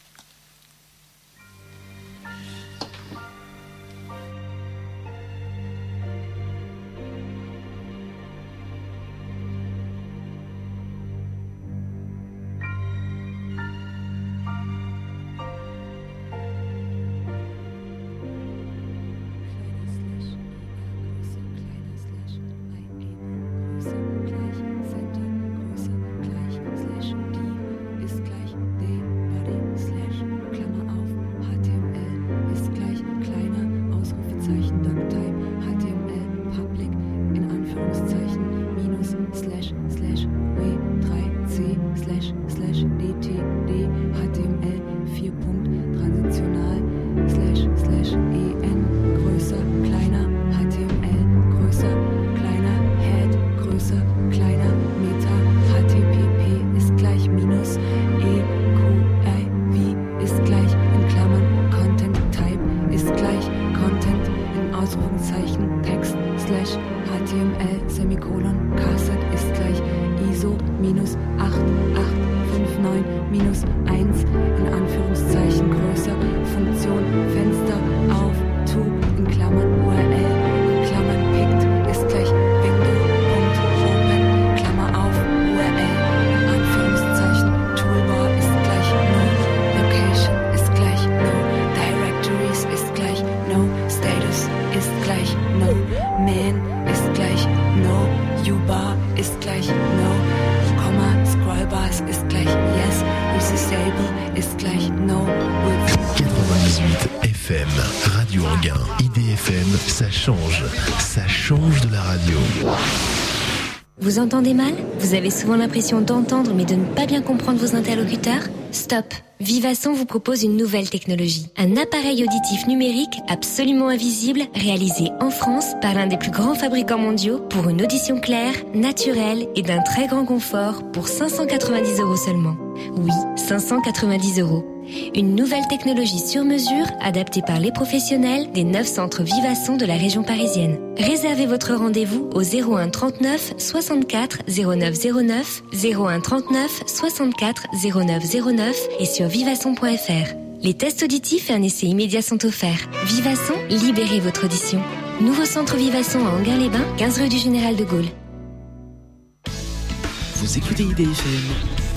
quatre-vingt-dix-huit F M, Radio Anguin, I D F M, ça change, ça change de la radio. Vous entendez mal? Vous avez souvent l'impression d'entendre mais de ne pas bien comprendre vos interlocuteurs? Stop! Vivasson vous propose une nouvelle technologie. Un appareil auditif numérique absolument invisible réalisé en France par l'un des plus grands fabricants mondiaux pour une audition claire, naturelle et d'un très grand confort pour cinq cent quatre-vingt-dix euros seulement. Oui, cinq cent quatre-vingt-dix euros. Une nouvelle technologie sur mesure adaptée par les professionnels des neuf centres Vivasson de la région parisienne. Réservez votre rendez-vous au zéro un trente-neuf soixante-quatre zéro neuf zéro neuf, zéro un trente-neuf soixante-quatre zéro neuf zéro neuf et sur vivasson point f r. Les tests auditifs et un essai immédiat sont offerts. Vivasson, libérez votre audition. Nouveau centre Vivasson à Anguin-les-Bains, quinze rue du Général de Gaulle. Vous écoutez I D F M